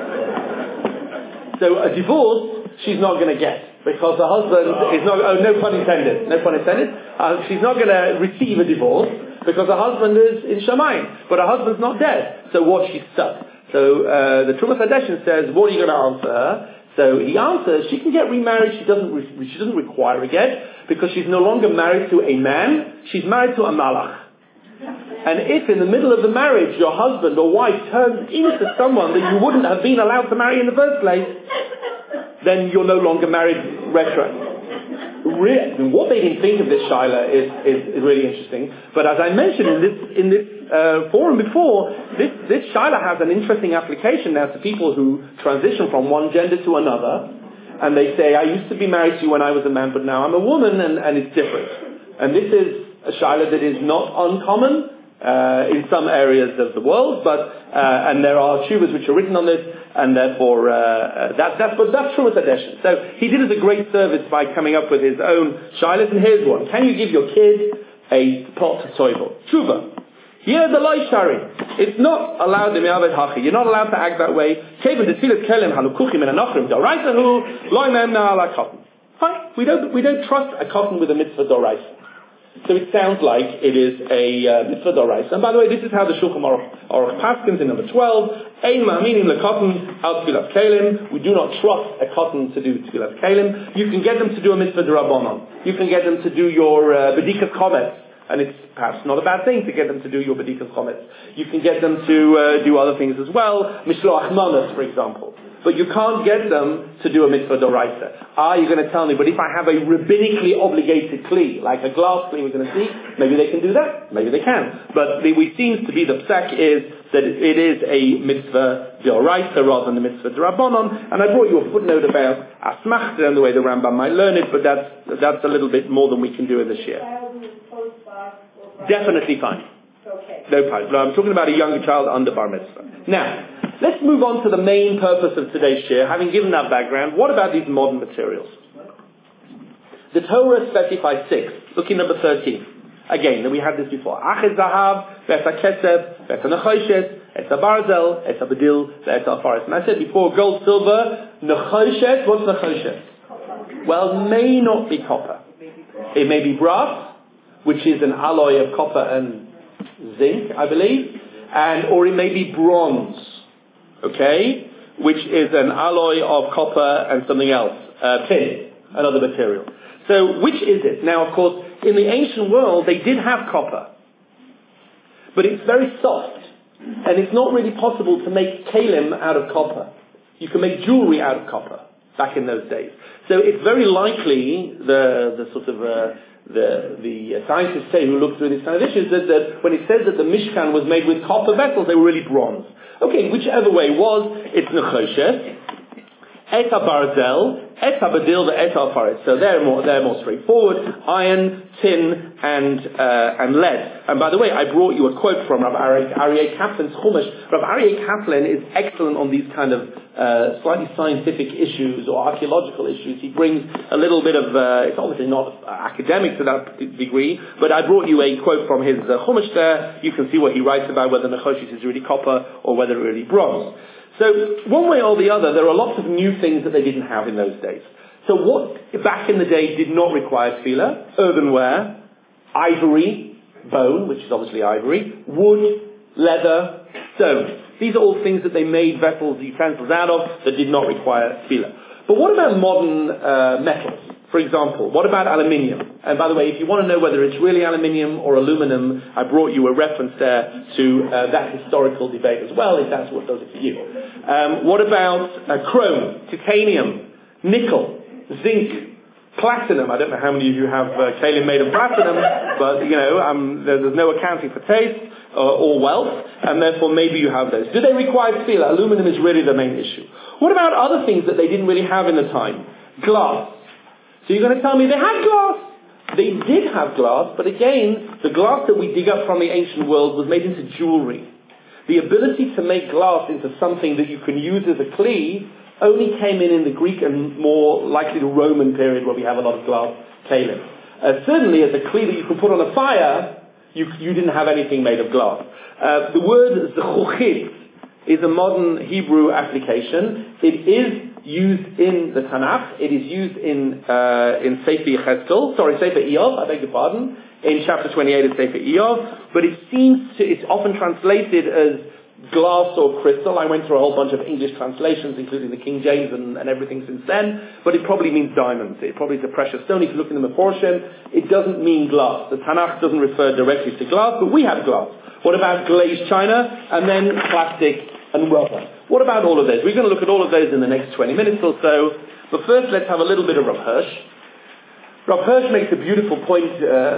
So a divorce, she's not going to get. Because her husband is not, no pun intended, she's not going to receive a divorce because her husband is in Shamayim, but her husband's not dead. So what, she's stuck. So the Trumas Hadeshin says, what are you going to answer her? So he answers, she can get remarried, she doesn't require a get, because she's no longer married to a man, she's married to a malach. And if in the middle of the marriage your husband or wife turns into someone that you wouldn't have been allowed to marry in the first place, then you're no longer married retro. What they didn't think of this Shaila is really interesting. But as I mentioned in this forum before, this Shaila has an interesting application now to people who transition from one gender to another, and they say, I used to be married to you when I was a man, but now I'm a woman, and it's different. And this is a Shaila that is not uncommon in some areas of the world, but and there are tshuvas which are written on this, and therefore that's Trumas Hadeshin. So he did us a great service by coming up with his own shilas, and here's one: can you give your kid a pot to toivel? Tshuva. Here the loy shari. It's not allowed in me'aved hachi. You're not allowed to act that way. Kevin tefillas kelim halukuchim and anachrim doraitahu loy mem na ala cotton. Fine. We don't trust a cotton with a mitzvah doraisa. So it sounds like it is a mitzvah doraisa. And by the way, this is how the Shulchan Aruch paskins in number 12. Ein ma'aminim lekotten al tefillas kelim. We do not trust a cotton to do tefillas kelim. You can get them to do a mitzvah d'Rabbanan. You can get them to do your bedikas chometz, and it's perhaps not a bad thing to get them to do your bedikas chometz. You can get them to do other things as well. Mishloach manos, for example. but you can't get them to do a mitzvah d'oraisa. You're going to tell me, but if I have a rabbinically obligated kli, like a glass kli we're going to see, maybe they can do that, maybe they can. But it seems to be the psak is that it is a mitzvah d'oraisa rather than a mitzvah d'rabbanon, and I brought you a footnote about asmachta and the way the Rambam might learn it, but that's a little bit more than we can do in this year. Definitely fine.
Okay.
No problem. I'm talking about a younger child under bar mitzvah. Now, let's move on to the main purpose of today's shir. Having given that background, what about these modern materials? The Torah specifies 6. Look in number 13. Again, we had this before. Achet zahav, ve'et ha'kesef, ve'et ha'nechoshes, ve'et ha'barzel, ve'et ha'bedil, ve'et ha'fares. And I said before, gold, silver, nechoshes. What's nechoshes? Well, may not be copper. It may be brass, which is an alloy of copper and zinc, I believe, or it may be bronze, okay, which is an alloy of copper and something else, tin, another material. So, which is it? Now, of course, in the ancient world, they did have copper, but it's very soft, and it's not really possible to make kalim out of copper. You can make jewelry out of copper back in those days. So, it's very likely the scientists say who look through these kind of issues that when it says that the Mishkan was made with copper vessels, they were really bronze. Okay, whichever way it was, it's nechoshes, et barzel, et bedil, et fares. So they're more straightforward: iron, tin, and lead. And by the way, I brought you a quote from Rav Aryeh Kaplan's Chumash. Rav Aryeh Kaplan is excellent on these kind of slightly scientific issues or archaeological issues. He brings a little bit of, it's obviously not academic to that degree, but I brought you a quote from his Chumash there. You can see what he writes about whether nechoshes is really copper or whether it's really bronze. So, one way or the other, there are lots of new things that they didn't have in those days. So what, back in the day, did not require tefillah? Earthenware, ivory, bone, which is obviously ivory, wood, leather, stone. These are all things that they made vessels, utensils out of that did not require tefillah. But what about modern metals? For example, what about aluminium? And by the way, if you want to know whether it's really aluminium or aluminum, I brought you a reference there to that historical debate as well, if that's what does it for you. What about chrome, titanium, nickel, zinc, platinum? I don't know how many of you have kalim made of platinum, but there's no accounting for taste or wealth, and therefore maybe you have those. Do they require tefillah? Aluminum is really the main issue. What about other things that they didn't really have in the time? Glass. So you're going to tell me they had glass. They did have glass, but again, the glass that we dig up from the ancient world was made into jewelry. The ability to make glass into something that you can use as a kli only came in the Greek and more likely the Roman period where we have a lot of glass kalim. Certainly as a kli that you could put on a fire, you didn't have anything made of glass. The word zechuchit is a modern Hebrew application. It is used in the Tanakh. It is used in Sefer Iyov, I beg your pardon, in chapter 28 of Sefer Iyov, but it's often translated as glass or crystal. I went through a whole bunch of English translations, including the King James and everything since then, but it probably means diamonds. It probably is a precious stone. If you look in the Meforshim, it doesn't mean glass. The Tanakh doesn't refer directly to glass, but we have glass. What about glazed china? And then plastic and rubber. What about all of those? We're going to look at all of those in the next 20 minutes or so. But first, let's have a little bit of Rav Hirsch. Rav Hirsch makes a beautiful point,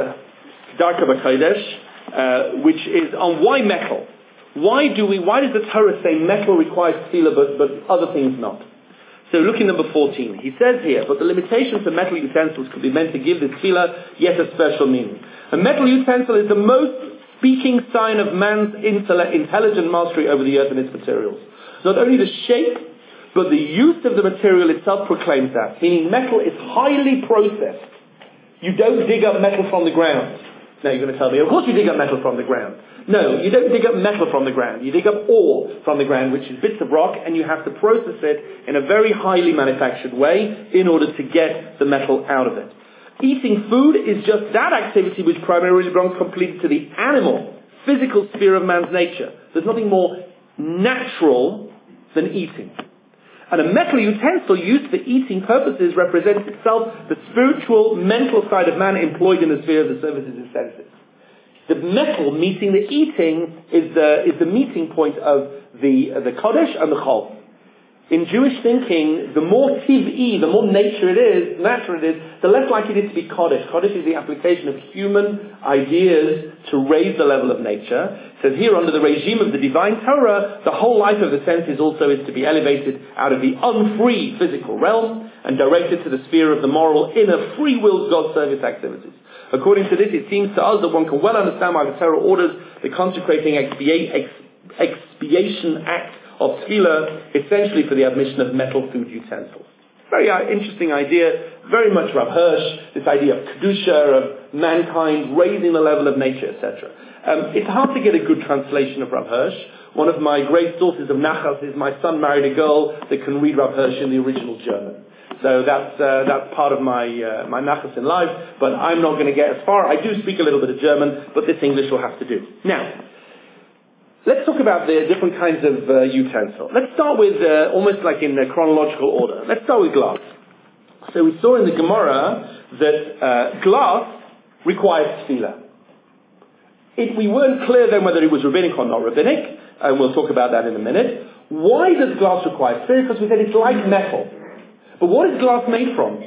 Darka B'Kodesh, which is on why metal. Why does the Torah say metal requires tefillah but other things not? So look in number 14. He says here, but the limitations of metal utensils could be meant to give the tefillah yet a special meaning. A metal utensil is the most speaking sign of man's intelligent mastery over the earth and its materials. Not only the shape, but the use of the material itself proclaims that. Meaning metal is highly processed. You don't dig up metal from the ground. Now you're going to tell me, of course you dig up metal from the ground. No, you don't dig up metal from the ground. You dig up ore from the ground, which is bits of rock, and you have to process it in a very highly manufactured way in order to get the metal out of it. Eating food is just that activity which primarily belongs completely to the animal, physical sphere of man's nature. There's nothing more natural than eating. And a metal utensil used for eating purposes represents itself the spiritual, mental side of man employed in the sphere of the services and senses. The metal meeting the eating is the meeting point of the Kodesh and the Chol. In Jewish thinking, the more tiv'i, the more natural it is, the less likely it is to be Kodesh. Kodesh is the application of human ideas to raise the level of nature. It says here, under the regime of the divine Torah, the whole life of the senses also is to be elevated out of the unfree physical realm and directed to the sphere of the moral, inner, free-willed God service activities. According to this, it seems to us that one can well understand why the Torah orders the consecrating expiation act of tefillah, essentially for the admission of metal food utensils. Very interesting idea, very much Rav Hirsch, this idea of kedusha, of mankind raising the level of nature, etc. It's hard to get a good translation of Rav Hirsch. One of my great sources of nachas is my son married a girl that can read Rav Hirsch in the original German. So that's part of my nachas in life, but I'm not going to get as far. I do speak a little bit of German, but this English will have to do. Now, let's talk about the different kinds of utensil. Let's start with, almost like in chronological order, let's start with glass. So we saw in the Gemara that glass requires tefillah. We weren't clear then whether it was rabbinic or not rabbinic, and we'll talk about that in a minute. Why does glass require tefillah? Because we said it's like metal. But what is glass made from?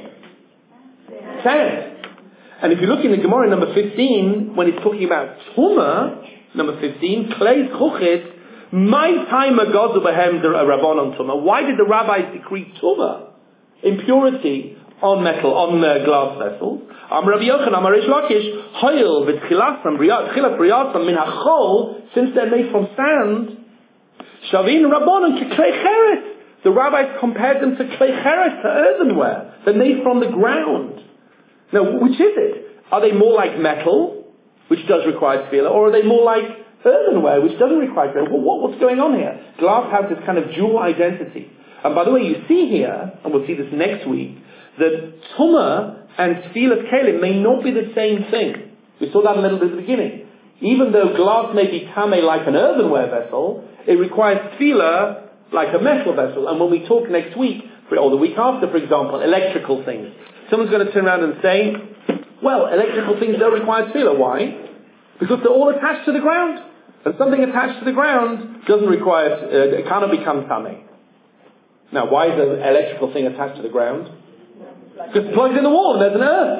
Sand. And if you look in the Gemara number 15, when it's talking about tumah, number 15, Klei Chuchit, my time agodu behem rabbanon tumah. Why did the rabbis decree tumah, impurity, on metal, on glass vessels? Rabbi Yochanan, Rish Lakish, hoil v'tchilasam briyasam min hachol, since they're made from sand, shavin rabbanon keklei cheres. The rabbis compared them to klei cheres, to earthenware. They're made from the ground. Now, which is it? Are they more like metal, which does require tefillah, or are they more like earthenware, which doesn't require tefillah? Well, what's going on here? Glass has this kind of dual identity. And by the way, you see here, and we'll see this next week, that tumah and tefillah kelim may not be the same thing. We saw that a little bit at the beginning. Even though glass may be tameh like an earthenware vessel, it requires tefillah like a metal vessel. And when we talk next week, or the week after, for example, electrical things, someone's going to turn around and say, well, electrical things don't require tefillah. Why? Because they're all attached to the ground. And something attached to the ground doesn't require, it cannot become tameh. Now, why is an electrical thing attached to the ground? Because it's plugged in the wall and there's an earth.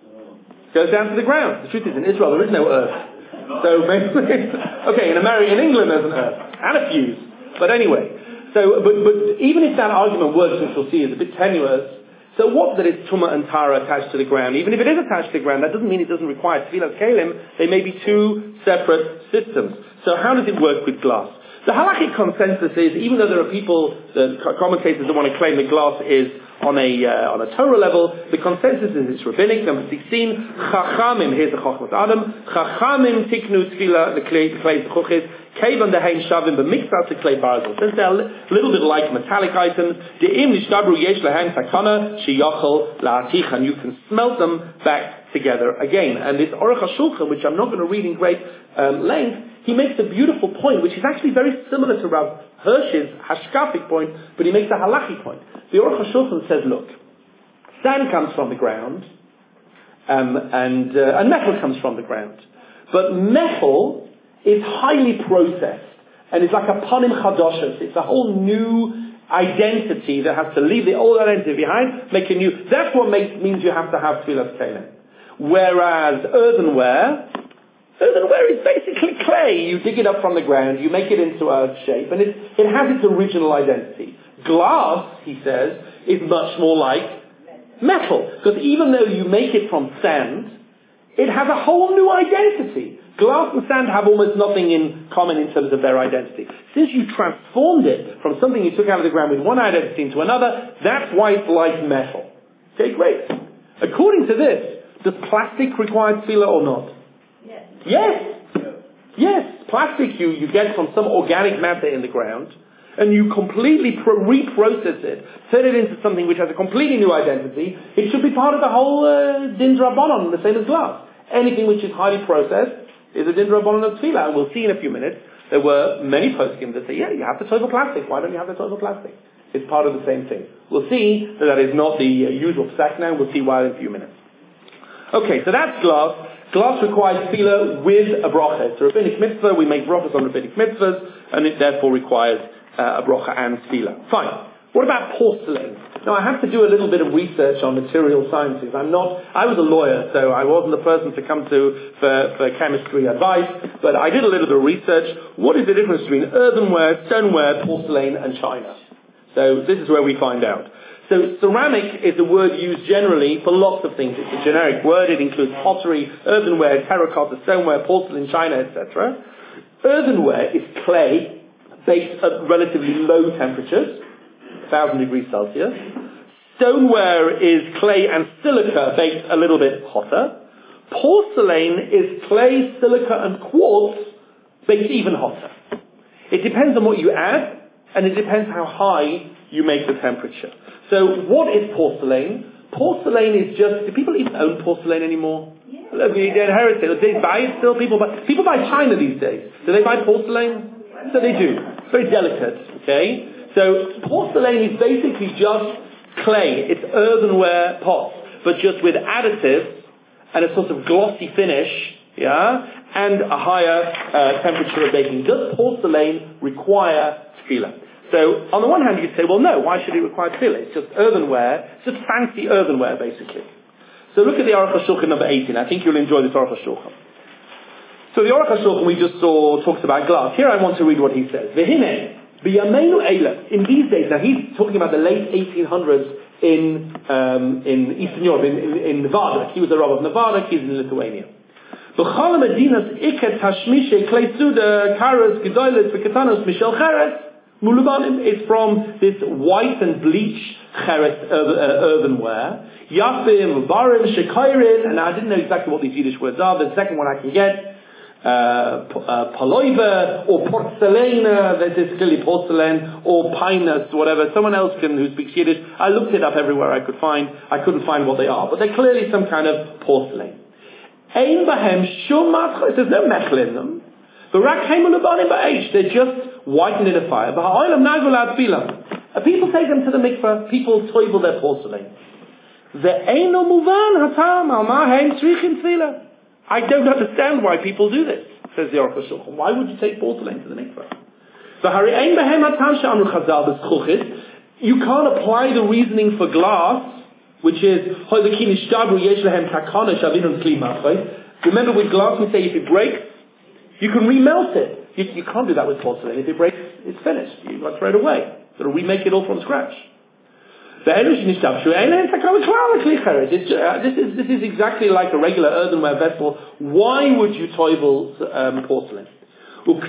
It goes down to the ground. The truth is, in Israel, there is no earth. So, basically, okay, in England, there's an earth. And a fuse. But anyway, but even if that argument works, which we'll see is a bit tenuous, so what that it's tumah and tara attached to the ground? Even if it is attached to the ground, that doesn't mean it doesn't require tefillah kelim. They may be two separate systems. So how does it work with glass? The halakhic consensus is, even though there are people, the commentators that want to claim that glass is on a Torah level, the consensus is it's rabbinic. Number 16, Chachamim, here's the Chochmas Adam, Chachamim tiknu tefillah, the klei zechuchis, kevan dehein shavim, b'mikzah to klei barzel. Since they're a little bit like metallic items, de'im nishtabru yesh lehem takana, sheyachol la'atich, and you can smelt them back together again. And this Aruch HaShulchan, which I'm not going to read in great length, he makes a beautiful point, which is actually very similar to Rav Hirsch's hashkafic point, but he makes a halachic point. The Aruch HaShulchan says, look, sand comes from the ground, and metal comes from the ground. But metal is highly processed, and it's like a panim chadoshos. It's a whole new identity that has to leave the old identity behind, make a new. That's what means you have to have tefillas kelim. Whereas earthenware is basically clay. You dig it up from the ground, you make it into a shape, and it has its original identity. Glass, he says, is much more like metal. Because even though you make it from sand, it has a whole new identity. Glass and sand have almost nothing in common in terms of their identity. Since you transformed it from something you took out of the ground with one identity into another, that's why it's like metal. Okay, great. According to this, does plastic require tefillah or not? Yes. Plastic you get from some organic matter in the ground, and you completely reprocess it, turn it into something which has a completely new identity. It should be part of the whole din drabanan, the same as glass. Anything which is highly processed is a din drabanan of tefillah. And we'll see in a few minutes, there were many poskim that say, yeah, you have the total plastic. Why don't you have the total plastic? It's part of the same thing. We'll see that is not the usual psak now. We'll see why in a few minutes. Okay, so that's glass. Glass requires tefillah with a bracha. It's a rabbinic mitzvah. We make brachas on rabbinic mitzvahs, and it therefore requires a bracha and tefillah. Fine. What about porcelain? Now, I have to do a little bit of research on material sciences. I was a lawyer, so I wasn't the person to come to for chemistry advice, but I did a little bit of research. What is the difference between earthenware, stoneware, porcelain, and china? So this is where we find out. So ceramic is a word used generally for lots of things. It's a generic word. It includes pottery, earthenware, terracotta, stoneware, porcelain, china, etc. Earthenware is clay baked at relatively low temperatures, 1,000 degrees Celsius. Stoneware is clay and silica baked a little bit hotter. Porcelain is clay, silica, and quartz baked even hotter. It depends on what you add, and it depends how high you make the temperature. So what is porcelain? Porcelain is just, do people even own porcelain anymore? Yeah. Look, they inherit it. They buy it still. People buy china these days. Do they buy porcelain? So they do. It's very delicate, okay? So porcelain is basically just clay. It's earthenware pots, but just with additives and a sort of glossy finish, yeah, and a higher temperature of baking. Does porcelain require tefillah? So on the one hand, you'd say, well, no, why should it require tefillah? It's just earthenware. It's just fancy earthenware, basically. So look at the Aruch HaShulchan number 18. I think you'll enjoy this Aruch HaShulchan. So the Aruch HaShulchan we just saw talks about glass. Here I want to read what he says. V'hinei, b'yameinu eila. In these days, now he's talking about the late 1800s in Eastern Europe, in Nevada. He was a rabbi of Nevada. He's in Lithuania. B'chol medinas iket hashmishe klei suda karas gedolos v'ketanos mishel cheres. Mulubanim is from this white and bleach cheres earthenware. Yafim, barim, shekairin, and I didn't know exactly what these Yiddish words are. The second one I can get. Paloiva or porcelana, that is clearly porcelain, or pinus, whatever. Someone else who speaks Yiddish. I looked it up everywhere I could find. I couldn't find what they are, but they're clearly some kind of porcelain. Ein bahem shum matcha. There's no mechel in them. They're just whitened in a fire. People take them to the mikveh. People toivel their porcelain. I don't understand why people do this, says the Aruch HaShulchan. Why would you take porcelain to the mikveh? You can't apply the reasoning for glass, which is remember with glass we say if it breaks, you can remelt it. You can't do that with porcelain. If it breaks, it's finished. You've got to throw it away. So to remake it all from scratch. This is exactly like a regular earthenware vessel. Why would you toivel porcelain? And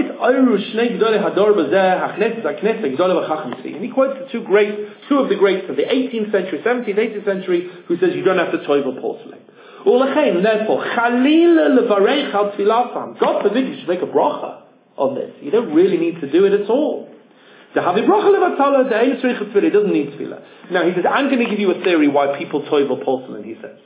he quotes the two of the greats of the 18th century, 17th, 18th century, who says you don't have to toivel porcelain. Therefore, God forbid you should make a bracha on this. You don't really need to do it at all. It doesn't need tefillah. Now he says, I'm going to give you a theory why people toivel porcelain, he says.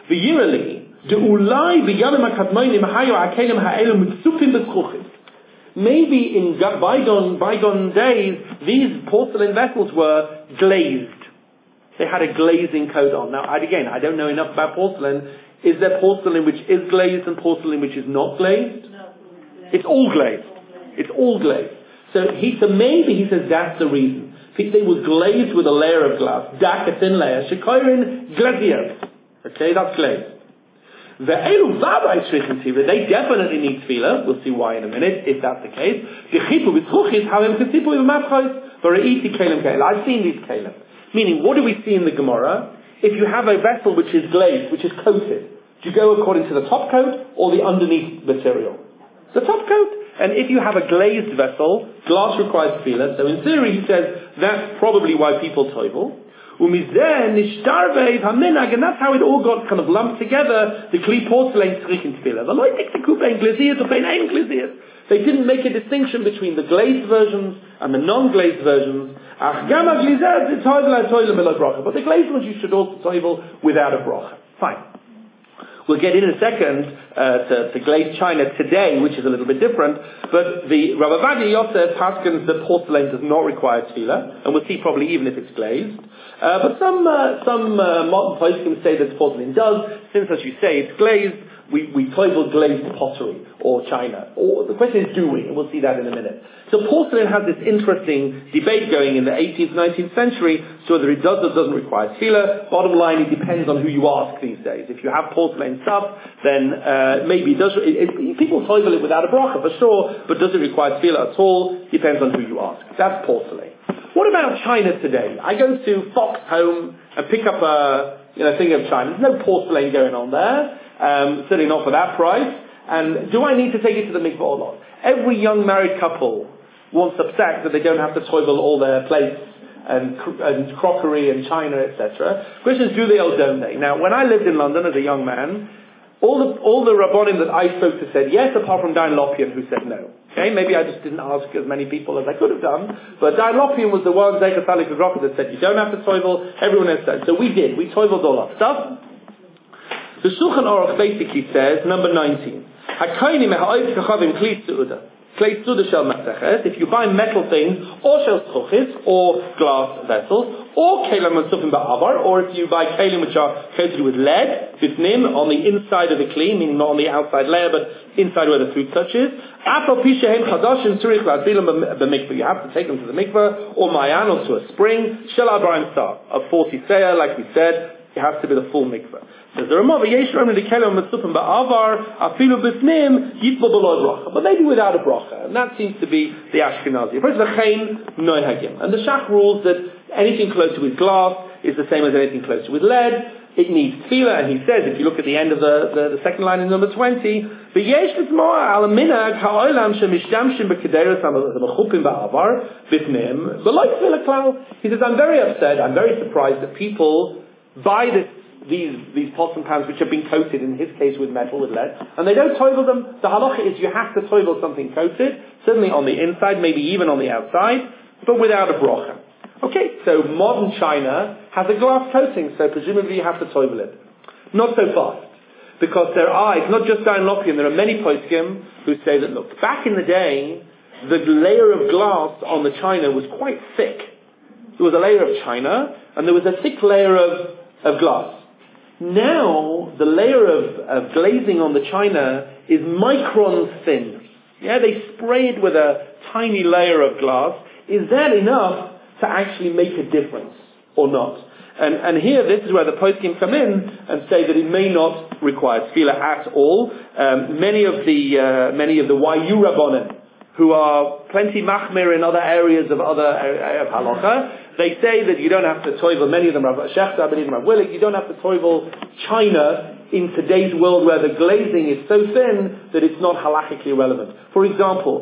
Maybe in bygone days, these porcelain vessels were glazed. They had a glazing coat on. Now, I don't know enough about porcelain. Is there porcelain which is glazed and porcelain which is not glazed? No. It's all glazed. It's all glazed. So maybe he says that's the reason. They was glazed with a layer of glass, a thin layer. Shekoirin glazier. Okay, that's glazed. They definitely need tefillah. We'll see why in a minute, if that's the case. I've seen these kelim. Meaning, what do we see in the Gemara? If you have a vessel which is glazed, which is coated, do you go according to the top coat or the underneath material? The top coat. And if you have a glazed vessel, glass requires tefillah. So in theory, he says, that's probably why people toivel. And that's how it all got kind of lumped together. The kli porcelain tzrichen tefillah. They didn't make a distinction between the glazed versions and the non-glazed versions. But the glazed ones you should also toivel without a bracha. Fine. We'll get in a second to glazed china today, which is a little bit different. But the Rav Ovadia Yosef paskins that porcelain does not require tefillah, and we'll see probably even if it's glazed. But some modern poskim say that porcelain does, since as you say it's glazed. we toivel glazed pottery or china. Or the question is, do we? And we'll see that in a minute. So porcelain has this interesting debate going in the 18th, 19th century, so whether it does or doesn't require tefillah. Bottom line, it depends on who you ask these days. If you have porcelain stuff, then maybe it does. People toivel it without a bracha for sure, but does it require tefillah at all? Depends on who you ask. That's porcelain. What about china today? I go to Fox Home and pick up a thing of china. There's no porcelain going on there, certainly not for that price. And do I need to take it to the mikvah or not? Every young married couple wants upset that they don't have to toivel all their plates and crockery and china, etc. Question is, do they or don't they? Now, when I lived in London as a young man, all the rabbonim that I spoke to said yes, apart from Dayan Lopien, who said no. Okay, maybe I just didn't ask as many people as I could have done, but Dayan Lopien was the one that said you don't have to toivel. Everyone else said. So we did. We toiveled all our stuff. The Shulchan Aruch basically says, number 19, if you buy metal things, or shel zchuchis, or glass vessels, or kelim matzufim ba'avar, or if you buy kelim which are coated with lead, bifnim, on the inside of the kli, meaning not on the outside layer, but inside where the food touches, you have to take them to the mikveh, or mayan, or to a spring, shel abarim star, of 40 seah, like we said, it has to be the full mikveh. Says the Ramah, but maybe without a bracha, and that seems to be the Ashkenazi. And the Shach rules that anything closer with glass is the same as anything closer with lead. It needs tefillah, and he says, if you look at the end of the second line in number 20, he says, I'm very upset, I'm very surprised that people buy these pots and pans which have been coated, in his case with metal, with lead, and they don't toivel them. The halacha is you have to toivel something coated, certainly on the inside, maybe even on the outside, but without a bracha. Okay, so modern china has a glass coating, so presumably you have to toivel it. Not so fast, because it's not just Dayan Lopien, there are many poskim who say that, look, back in the day, the layer of glass on the china was quite thick. There was a layer of china, and there was a thick layer of glass. Now, the layer of glazing on the china is micron thin. Yeah, they spray it with a tiny layer of glass. Is that enough to actually make a difference or not? And here, this is where the poskim come in and say that it may not require tefillah at all. Many of the Wayu Rabbonim, who are plenty machmir in other areas of halacha, they say that you don't have to toivel, many of them, Rav Shechter, I believe Rav Willig, you don't have to toivel china in today's world where the glazing is so thin that it's not halachically relevant. For example,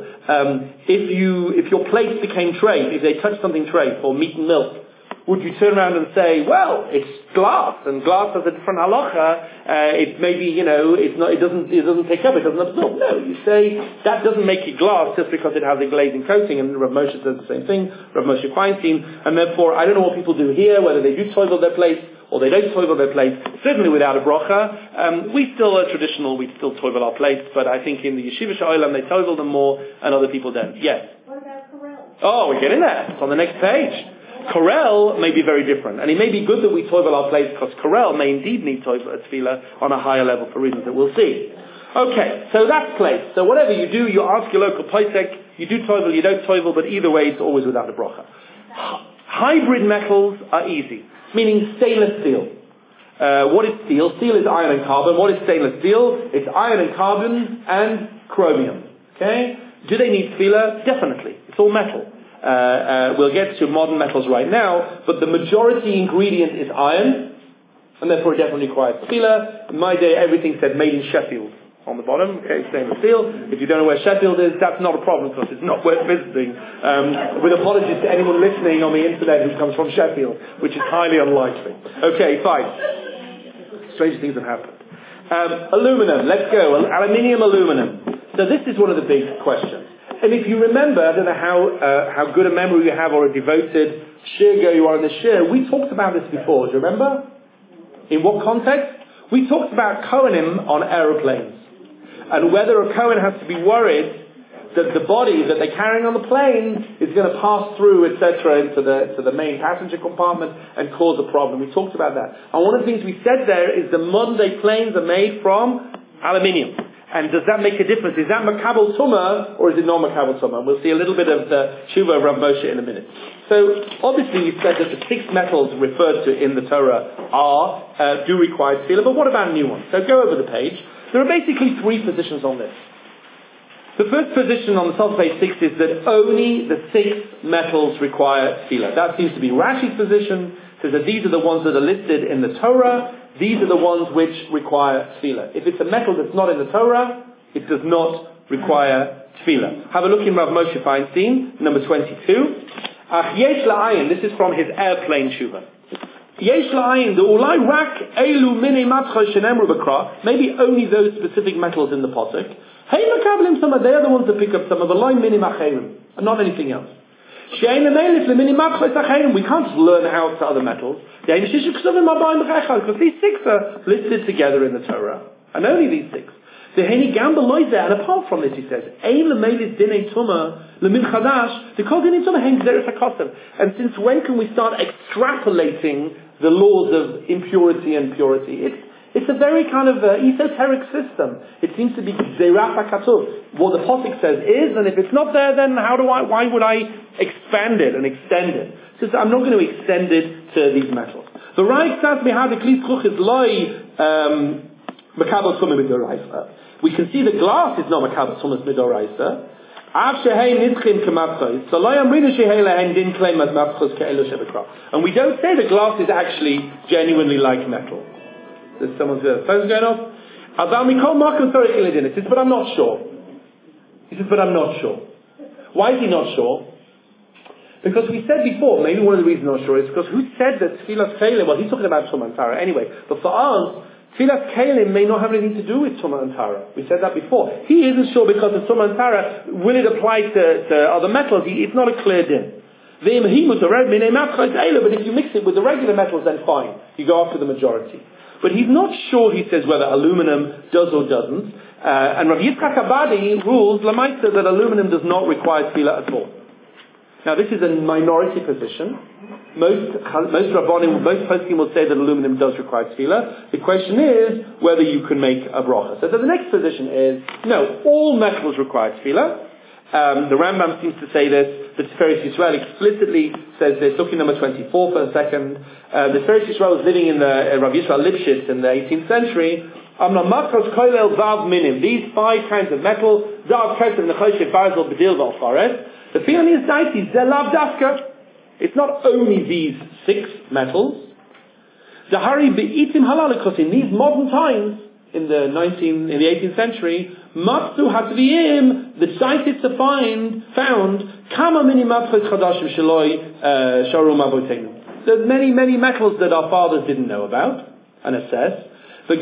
if your plates became tray, if they touched something tray for meat and milk, would you turn around and say, well, it's glass, and glass has a different halacha, it maybe, it doesn't pick up, it doesn't absorb. No, you say, that doesn't make it glass just because it has a glazing coating, and Rav Moshe says the same thing, Rav Moshe Feinstein, and therefore, I don't know what people do here, whether they do toivel their plates, or they don't toivel their plates, certainly without a bracha. We still are traditional, we still toivel our plates, but I think in the Yeshiva Sha'olam they toivel them more, and other people don't. Yes?
What about Corel?
Oh, we're getting there. It's on the next page. Corel may be very different, and it may be good that we toivel our plates because Corel may indeed need tefillah on a higher level for reasons that we'll see. Okay, so that's plates. So whatever you do, you ask your local platek, you do toivel, you don't toivel, but either way it's always without a bracha. Hybrid metals are easy, meaning stainless steel. What is steel? Steel is iron and carbon. What is stainless steel? It's iron and carbon and chromium. Okay? Do they need tefillah? Definitely. It's all metal. We'll get to modern metals right now, but the majority ingredient is iron, and therefore it definitely requires tefillah. In my day, everything said made in Sheffield on the bottom, okay, stainless steel. If you don't know where Sheffield is, that's not a problem for us. It's not worth visiting. With apologies to anyone listening on the internet who comes from Sheffield, which is highly unlikely. Okay, fine. Strange things have happened. Aluminum, let's go. Aluminium, aluminum. So this is one of the big questions. And if you remember, I don't know how good a memory you have or a devoted shir girl you are in the shir, we talked about this before, do you remember? In what context? We talked about Kohanim on aeroplanes, and whether a Kohen has to be worried that the body that they're carrying on the plane is going to pass through, etc., into the main passenger compartment and cause a problem. We talked about that. And one of the things we said there is the modern day planes are made from aluminium. And does that make a difference? Is that makabel tumah or is it not makabel tumah? We'll see a little bit of the tshuva of Rav Moshe in a minute. So obviously we said that the 6 metals referred to in the Torah do require tefillah, but what about new ones? So go over the page. There are basically 3 positions on this. The first position on the top of page 6 is that only the 6 metals require tefillah. That seems to be Rashi's position. Says that these are the ones that are listed in the Torah. These are the ones which require tefillah. If it's a metal that's not in the Torah, it does not require tefillah. Have a look in Rav Moshe Feinstein, number 22. Ach yesh la'ayin, this is from his airplane tshuva. Yesh la'ayin, the ulai rak elu mini matcha shenemru b'kra, maybe only those specific metals in the posuk. Hey makablim some, they are the ones that pick up some of the loy mini macherim, and not anything else. We can't just learn out to other metals. Because these 6 are listed together in the Torah. And only these 6. And apart from this, he says, and since when can we start extrapolating the laws of impurity and purity? It's a very kind of esoteric system. It seems to be Zeraf HaKatuv. What the Pasuk says is, and if it's not there, then why would I expand it and extend it? So I'm not going to extend it to these metals. The Raik says, we can see the glass is not Makabel Tumas Midoraisa. And we don't say the glass is actually genuinely like metal. There's someone's phone's going off. He says, but I'm not sure. He says, but I'm not sure. Why is he not sure? Because we said before, maybe one of the reasons I'm not sure is because who said that Tfilas Kelim, well, he's talking about Tumah and Tara anyway, but for us, Tfilas Kelim may not have anything to do with Tumah and Tara. We said that before. He isn't sure because of Tumah and Tara, will it apply to other metals? It's not a clear din. But if you mix it with the regular metals, then fine. You go after the majority. But he's not sure, he says, whether aluminum does or doesn't. And Rav Yitzchak Abadi rules, Lamaita, that aluminum does not require tefillah at all. Now this is a minority position. Most Rabbanim, most poskim will say that aluminum does require tefillah. The question is whether you can make a bracha. So the next position is, no, all metals require tefillah. The Rambam seems to say this. The Tiferes Yisrael explicitly says this. Look in number 24 for a second. The Tiferes Yisrael was living in the Rav Yisrael Lipschitz in the 18th century. These 5 kinds of metal, Zav, Kesef, Nechoshev, Barzel, Bedil, Valfaret. The feeling is daiti, Zelav Dafka. It's not only these 6 metals. Zahari Be'itim Halal, in these modern times, in the 18th century, Matsu Hatviyim, the scientists have found Kama Mini Matchos Chadashim Shaloi Sharum Abotenu. There's many metals that our fathers didn't know about and assess. Even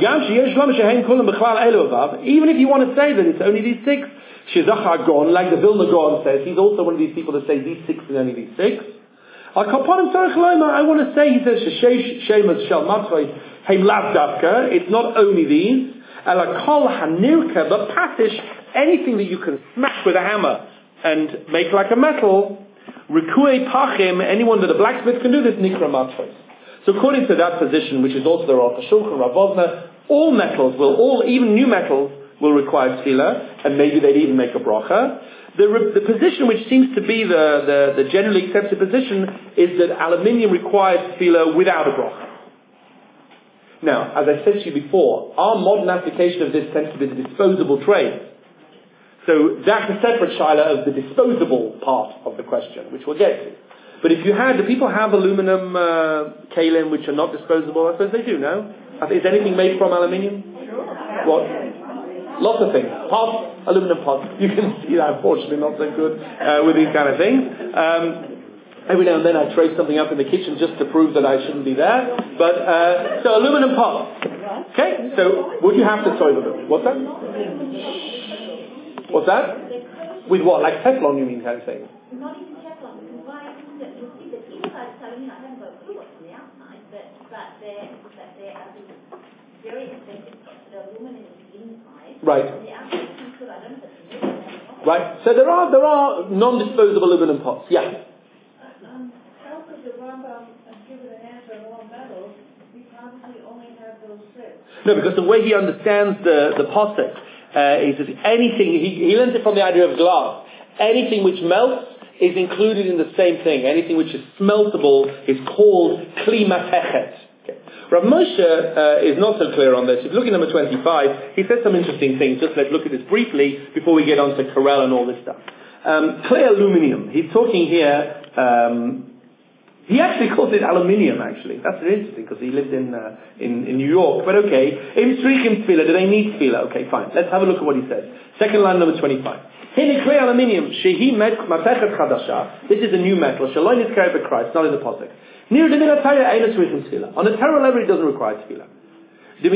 if you want to say that it's only these 6, Shizach Gon, like the Vilna Gaon says, he's also one of these people that say these 6 and only these 6. I want to say, he says, Shemas Shal Matchos Heim Lav Dafka, it's not only these, Elakol Hanirka, but Patish, anything that you can smash with a hammer and make like a metal, Rikue Pachim, anyone that a blacksmith can do this, Nikra Matchos. So according to that position, which is also the Rav Shulchan, Rav Vosner, all metals even new metals, will require tefillah, and maybe they'd even make a bracha. The position which seems to be the generally accepted position is that aluminium requires tefillah without a bracha. Now, as I said to you before, our modern application of this tends to be the disposable trade. So that's a separate shaila of the disposable part of the question, which we'll get to. But if you do people have aluminum kalim which are not disposable? I suppose they do, no? Is anything made from aluminium?
Sure.
What? Lots of things. Pots, aluminum pots. You can see that, unfortunately, not so good with these kind of things. Every now and then I trade something up in the kitchen just to prove that I shouldn't be there. But, so aluminum pots. Okay, so would you have to soil them? What's that? What's that? With what? Like Teflon, you mean, kind of thing?
Not even Teflon, because why you see the inside telling you, I haven't got a clue what's on the outside, but they're very expensive. The aluminum is inside.
Right.
The outside is good, I don't know.
Right. So there are non-disposable aluminum pots. Yeah.
How could the Rambam give it an answer on all metals? We probably only have those 6.
No, because the way he understands the pasuk, he says anything, he learns it from the idea of glass. Anything which melts is included in the same thing. Anything which is smeltable is called kli matechet. Okay. Rav Moshe is not so clear on this. If you look at number 25, he says some interesting things. Just let's look at this briefly before we get on to Corel and all this stuff. Clay aluminium. He's talking here. He actually calls it aluminium. Actually, that's interesting because he lived in New York. But okay, im strichim tefillah. Do they need tefillah? Okay, fine. Let's have a look at what he says. Second line, number 25. Hine clay aluminium. Shehi matechet chadasha. This is a new metal. Shaloi nizkar b'Christ. Not in the pasuk. Near the minatayah ain't strichim tefillah. On a Torah level, it doesn't require tefillah. He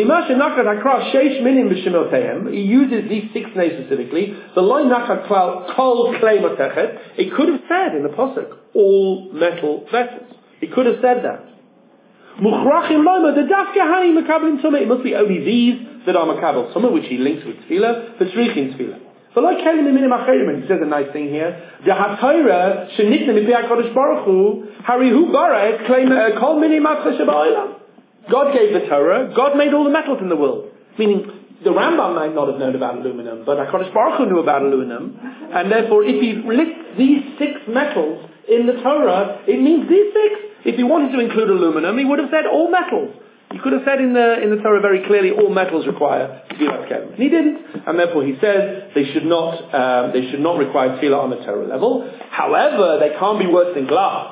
uses these 6 names specifically. The line nachat kol klei matechet. It could have said in the pasuk all metal vessels. He could have said that. Mukhrachim loima the dafke hani makabel tumah. It must be only these that are makabel tumah, which he links with tefillah for shrichim tefillah. But like Kelim Minim Acherim, he says a nice thing here. The HaTorah shenitna mipi HaKadosh Baruch Hu harihu bara claim kol minim matcha sheba'olam. God gave the Torah. God made all the metals in the world. Meaning, the Rambam might not have known about aluminum, but HaKadosh Baruch Hu knew about aluminum. And therefore, if he lists these 6 metals in the Torah, it means these 6. If he wanted to include aluminum, he would have said all metals. He could have said in the Torah very clearly, all metals require tefillah kelim. And he didn't. And therefore, he says they should not require tefillah on the Torah level. However, they can't be worse than glass.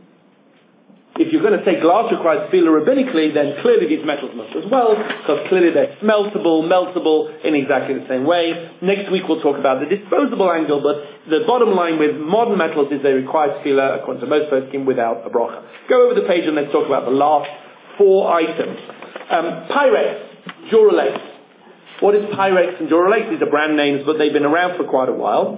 If you're going to say glass requires tefillah rabbinically, then clearly these metals must as well, because clearly they're meltable in exactly the same way. Next week we'll talk about the disposable angle, but the bottom line with modern metals is they require tefillah, according to most poskim, without a bracha. Go over the page and let's talk about the last 4 items. Pyrex, Duralex. What is Pyrex and Duralex? These are brand names, but they've been around for quite a while.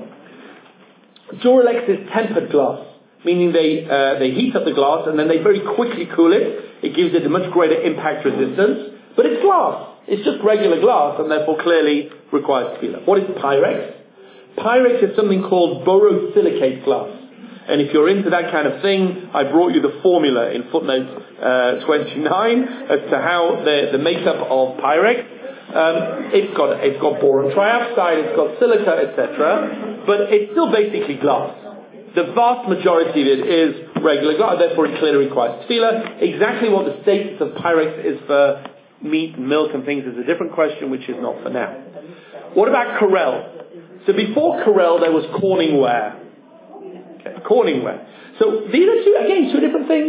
Duralex is tempered glass. Meaning they heat up the glass and then they very quickly cool it. It gives it a much greater impact resistance. But it's glass. It's just regular glass and therefore clearly requires tefillah. What is Pyrex? Pyrex is something called borosilicate glass. And if you're into that kind of thing, I brought you the formula in footnote 29 as to how the makeup of Pyrex. It's got boron trioxide, it's got silica, etc. But it's still basically glass. The vast majority of it is regular glass, therefore it clearly requires tefillah. Exactly what the status of Pyrex is for meat and milk and things is a different question, which is not for now. What about Corel? So before Corel, there was Corningware. Okay, Corningware. So these are two different things.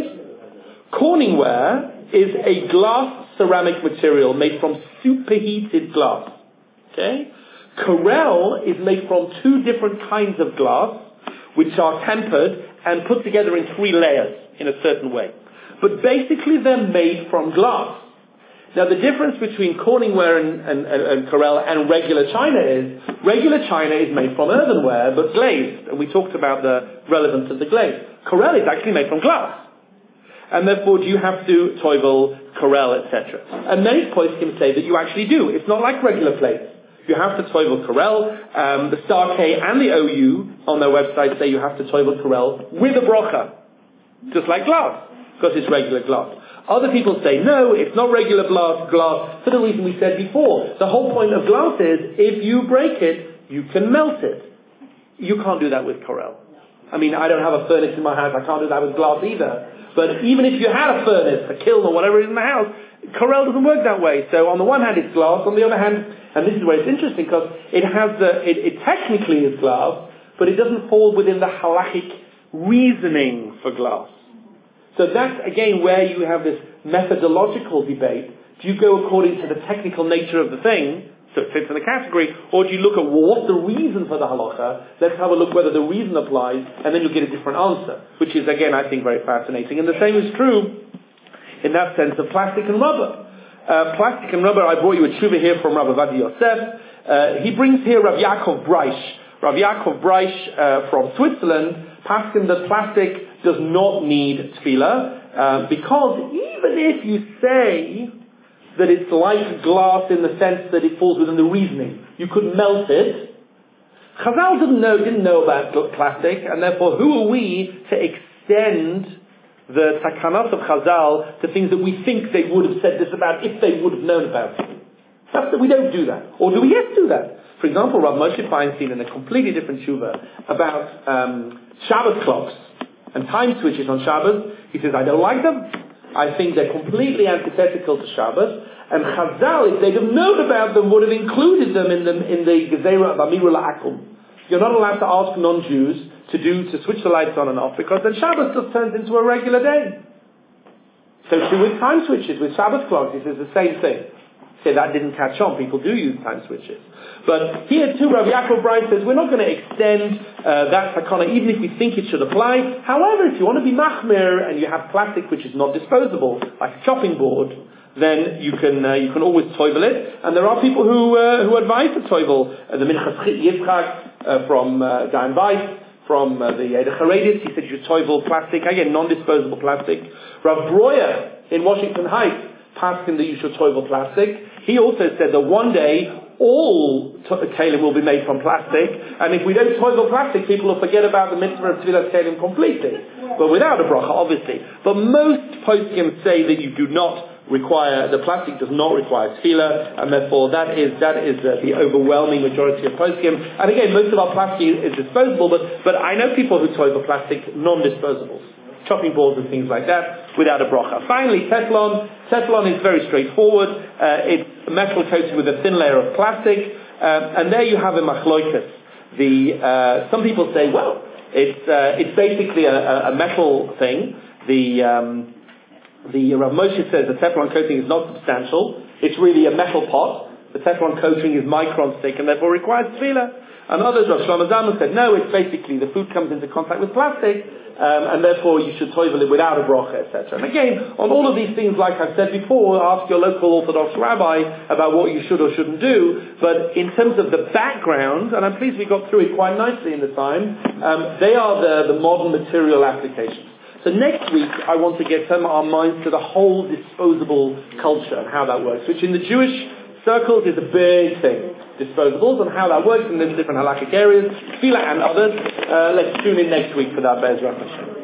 Corningware is a glass ceramic material made from superheated glass. Okay? Corel is made from 2 different kinds of glass, which are tempered and put together in 3 layers in a certain way. But basically they're made from glass. Now the difference between Corningware and Corel and regular china is made from earthenware but glazed. And we talked about the relevance of the glaze. Corel is actually made from glass. And therefore do you have to toivel, Corel, etc. And many poskim say that you actually do. It's not like regular plates. You have to toivel Corel. The Star K and the OU on their website say you have to toivel Corel with a brocha. Just like glass. Because it's regular glass. Other people say no, it's not regular glass for the reason we said before. The whole point of glass is if you break it, you can melt it. You can't do that with Corel. I mean, I don't have a furnace in my house. I can't do that with glass either. But even if you had a furnace, a kiln or whatever is in the house, Corel doesn't work that way. So on the one hand it's glass, on the other hand, and this is where it's interesting because it technically is glass, but it doesn't fall within the halachic reasoning for glass. So that's again where you have this methodological debate. Do you go according to the technical nature of the thing, so it fits in the category, or do you look at what's the reason for the halacha? Let's have a look whether the reason applies, and then you'll get a different answer, which is again I think very fascinating. And the same is true in that sense of plastic and rubber. Plastic and rubber, I brought you a tshuva here from Rav Ovadia Yosef. He brings here Rav Yaakov Breish. Rav Yaakov Breish from Switzerland, paskin that plastic does not need tefillah, because even if you say that it's like glass in the sense that it falls within the reasoning, you could melt it. Chazal didn't know about plastic, and therefore who are we to extend the takanot of Chazal to things that we think they would have said this about if they would have known about it. We don't do that. Or do we yet do that? For example, Rav Moshe Feinstein in a completely different tshuva about Shabbat clocks and time switches on Shabbos, he says, I don't like them. I think they're completely antithetical to Shabbos. And Chazal, if they'd have known about them, would have included them in the Gezerah of Amiru La'akum. You're not allowed to ask non-Jews to switch the lights on and off, because then Shabbos just turns into a regular day. So with time switches, with Shabbos clocks, he says the same thing. Say that didn't catch on. People do use time switches. But here too, Rabbi Yaakov Bright says we're not going to extend that takana even if we think it should apply. However, if you want to be machmir and you have plastic which is not disposable, like a chopping board, then you can always toivel it. And there are people who advise to toivel. The Minchas Yitzchak from Dan Weiss, from the Charedis, he said you should toivel plastic, again, non-disposable plastic. Rav Breuer in Washington Heights passed in that you should toivel plastic. He also said that one day all kalim will be made from plastic, and if we don't toivel plastic, people will forget about the mitzvah of tefillas kalim completely. But without a bracha, obviously. But most poskim say that you do not require, the plastic does not require tefillah, and therefore that is the overwhelming majority of poskim. And again, most of our plastic is disposable, but I know people who toivel plastic non-disposables. Chopping boards and things like that, without a bracha. Finally, Teflon. Teflon is very straightforward. It's metal coated with a thin layer of plastic, and there you have a machloikas. Some people say, well, it's basically a metal thing. The Rav Moshe says the Teflon coating is not substantial. It's really a metal pot. The Teflon coating is micron thick and therefore requires tefillah. And others, Rav Shlomo Zalman said, no, it's basically the food comes into contact with plastic, and therefore you should toivel it without a bracha, etc. And again, on all of these things, like I've said before, ask your local Orthodox rabbi about what you should or shouldn't do. But in terms of the background, and I'm pleased we got through it quite nicely in the time, they are the modern material applications. So next week, I want to get our minds to the whole disposable culture and how that works, which in the Jewish circles is a big thing. Disposables and how that works in the different halakhic areas, tefillah and others. Let's tune in next week for that, Be'ezrat Hashem.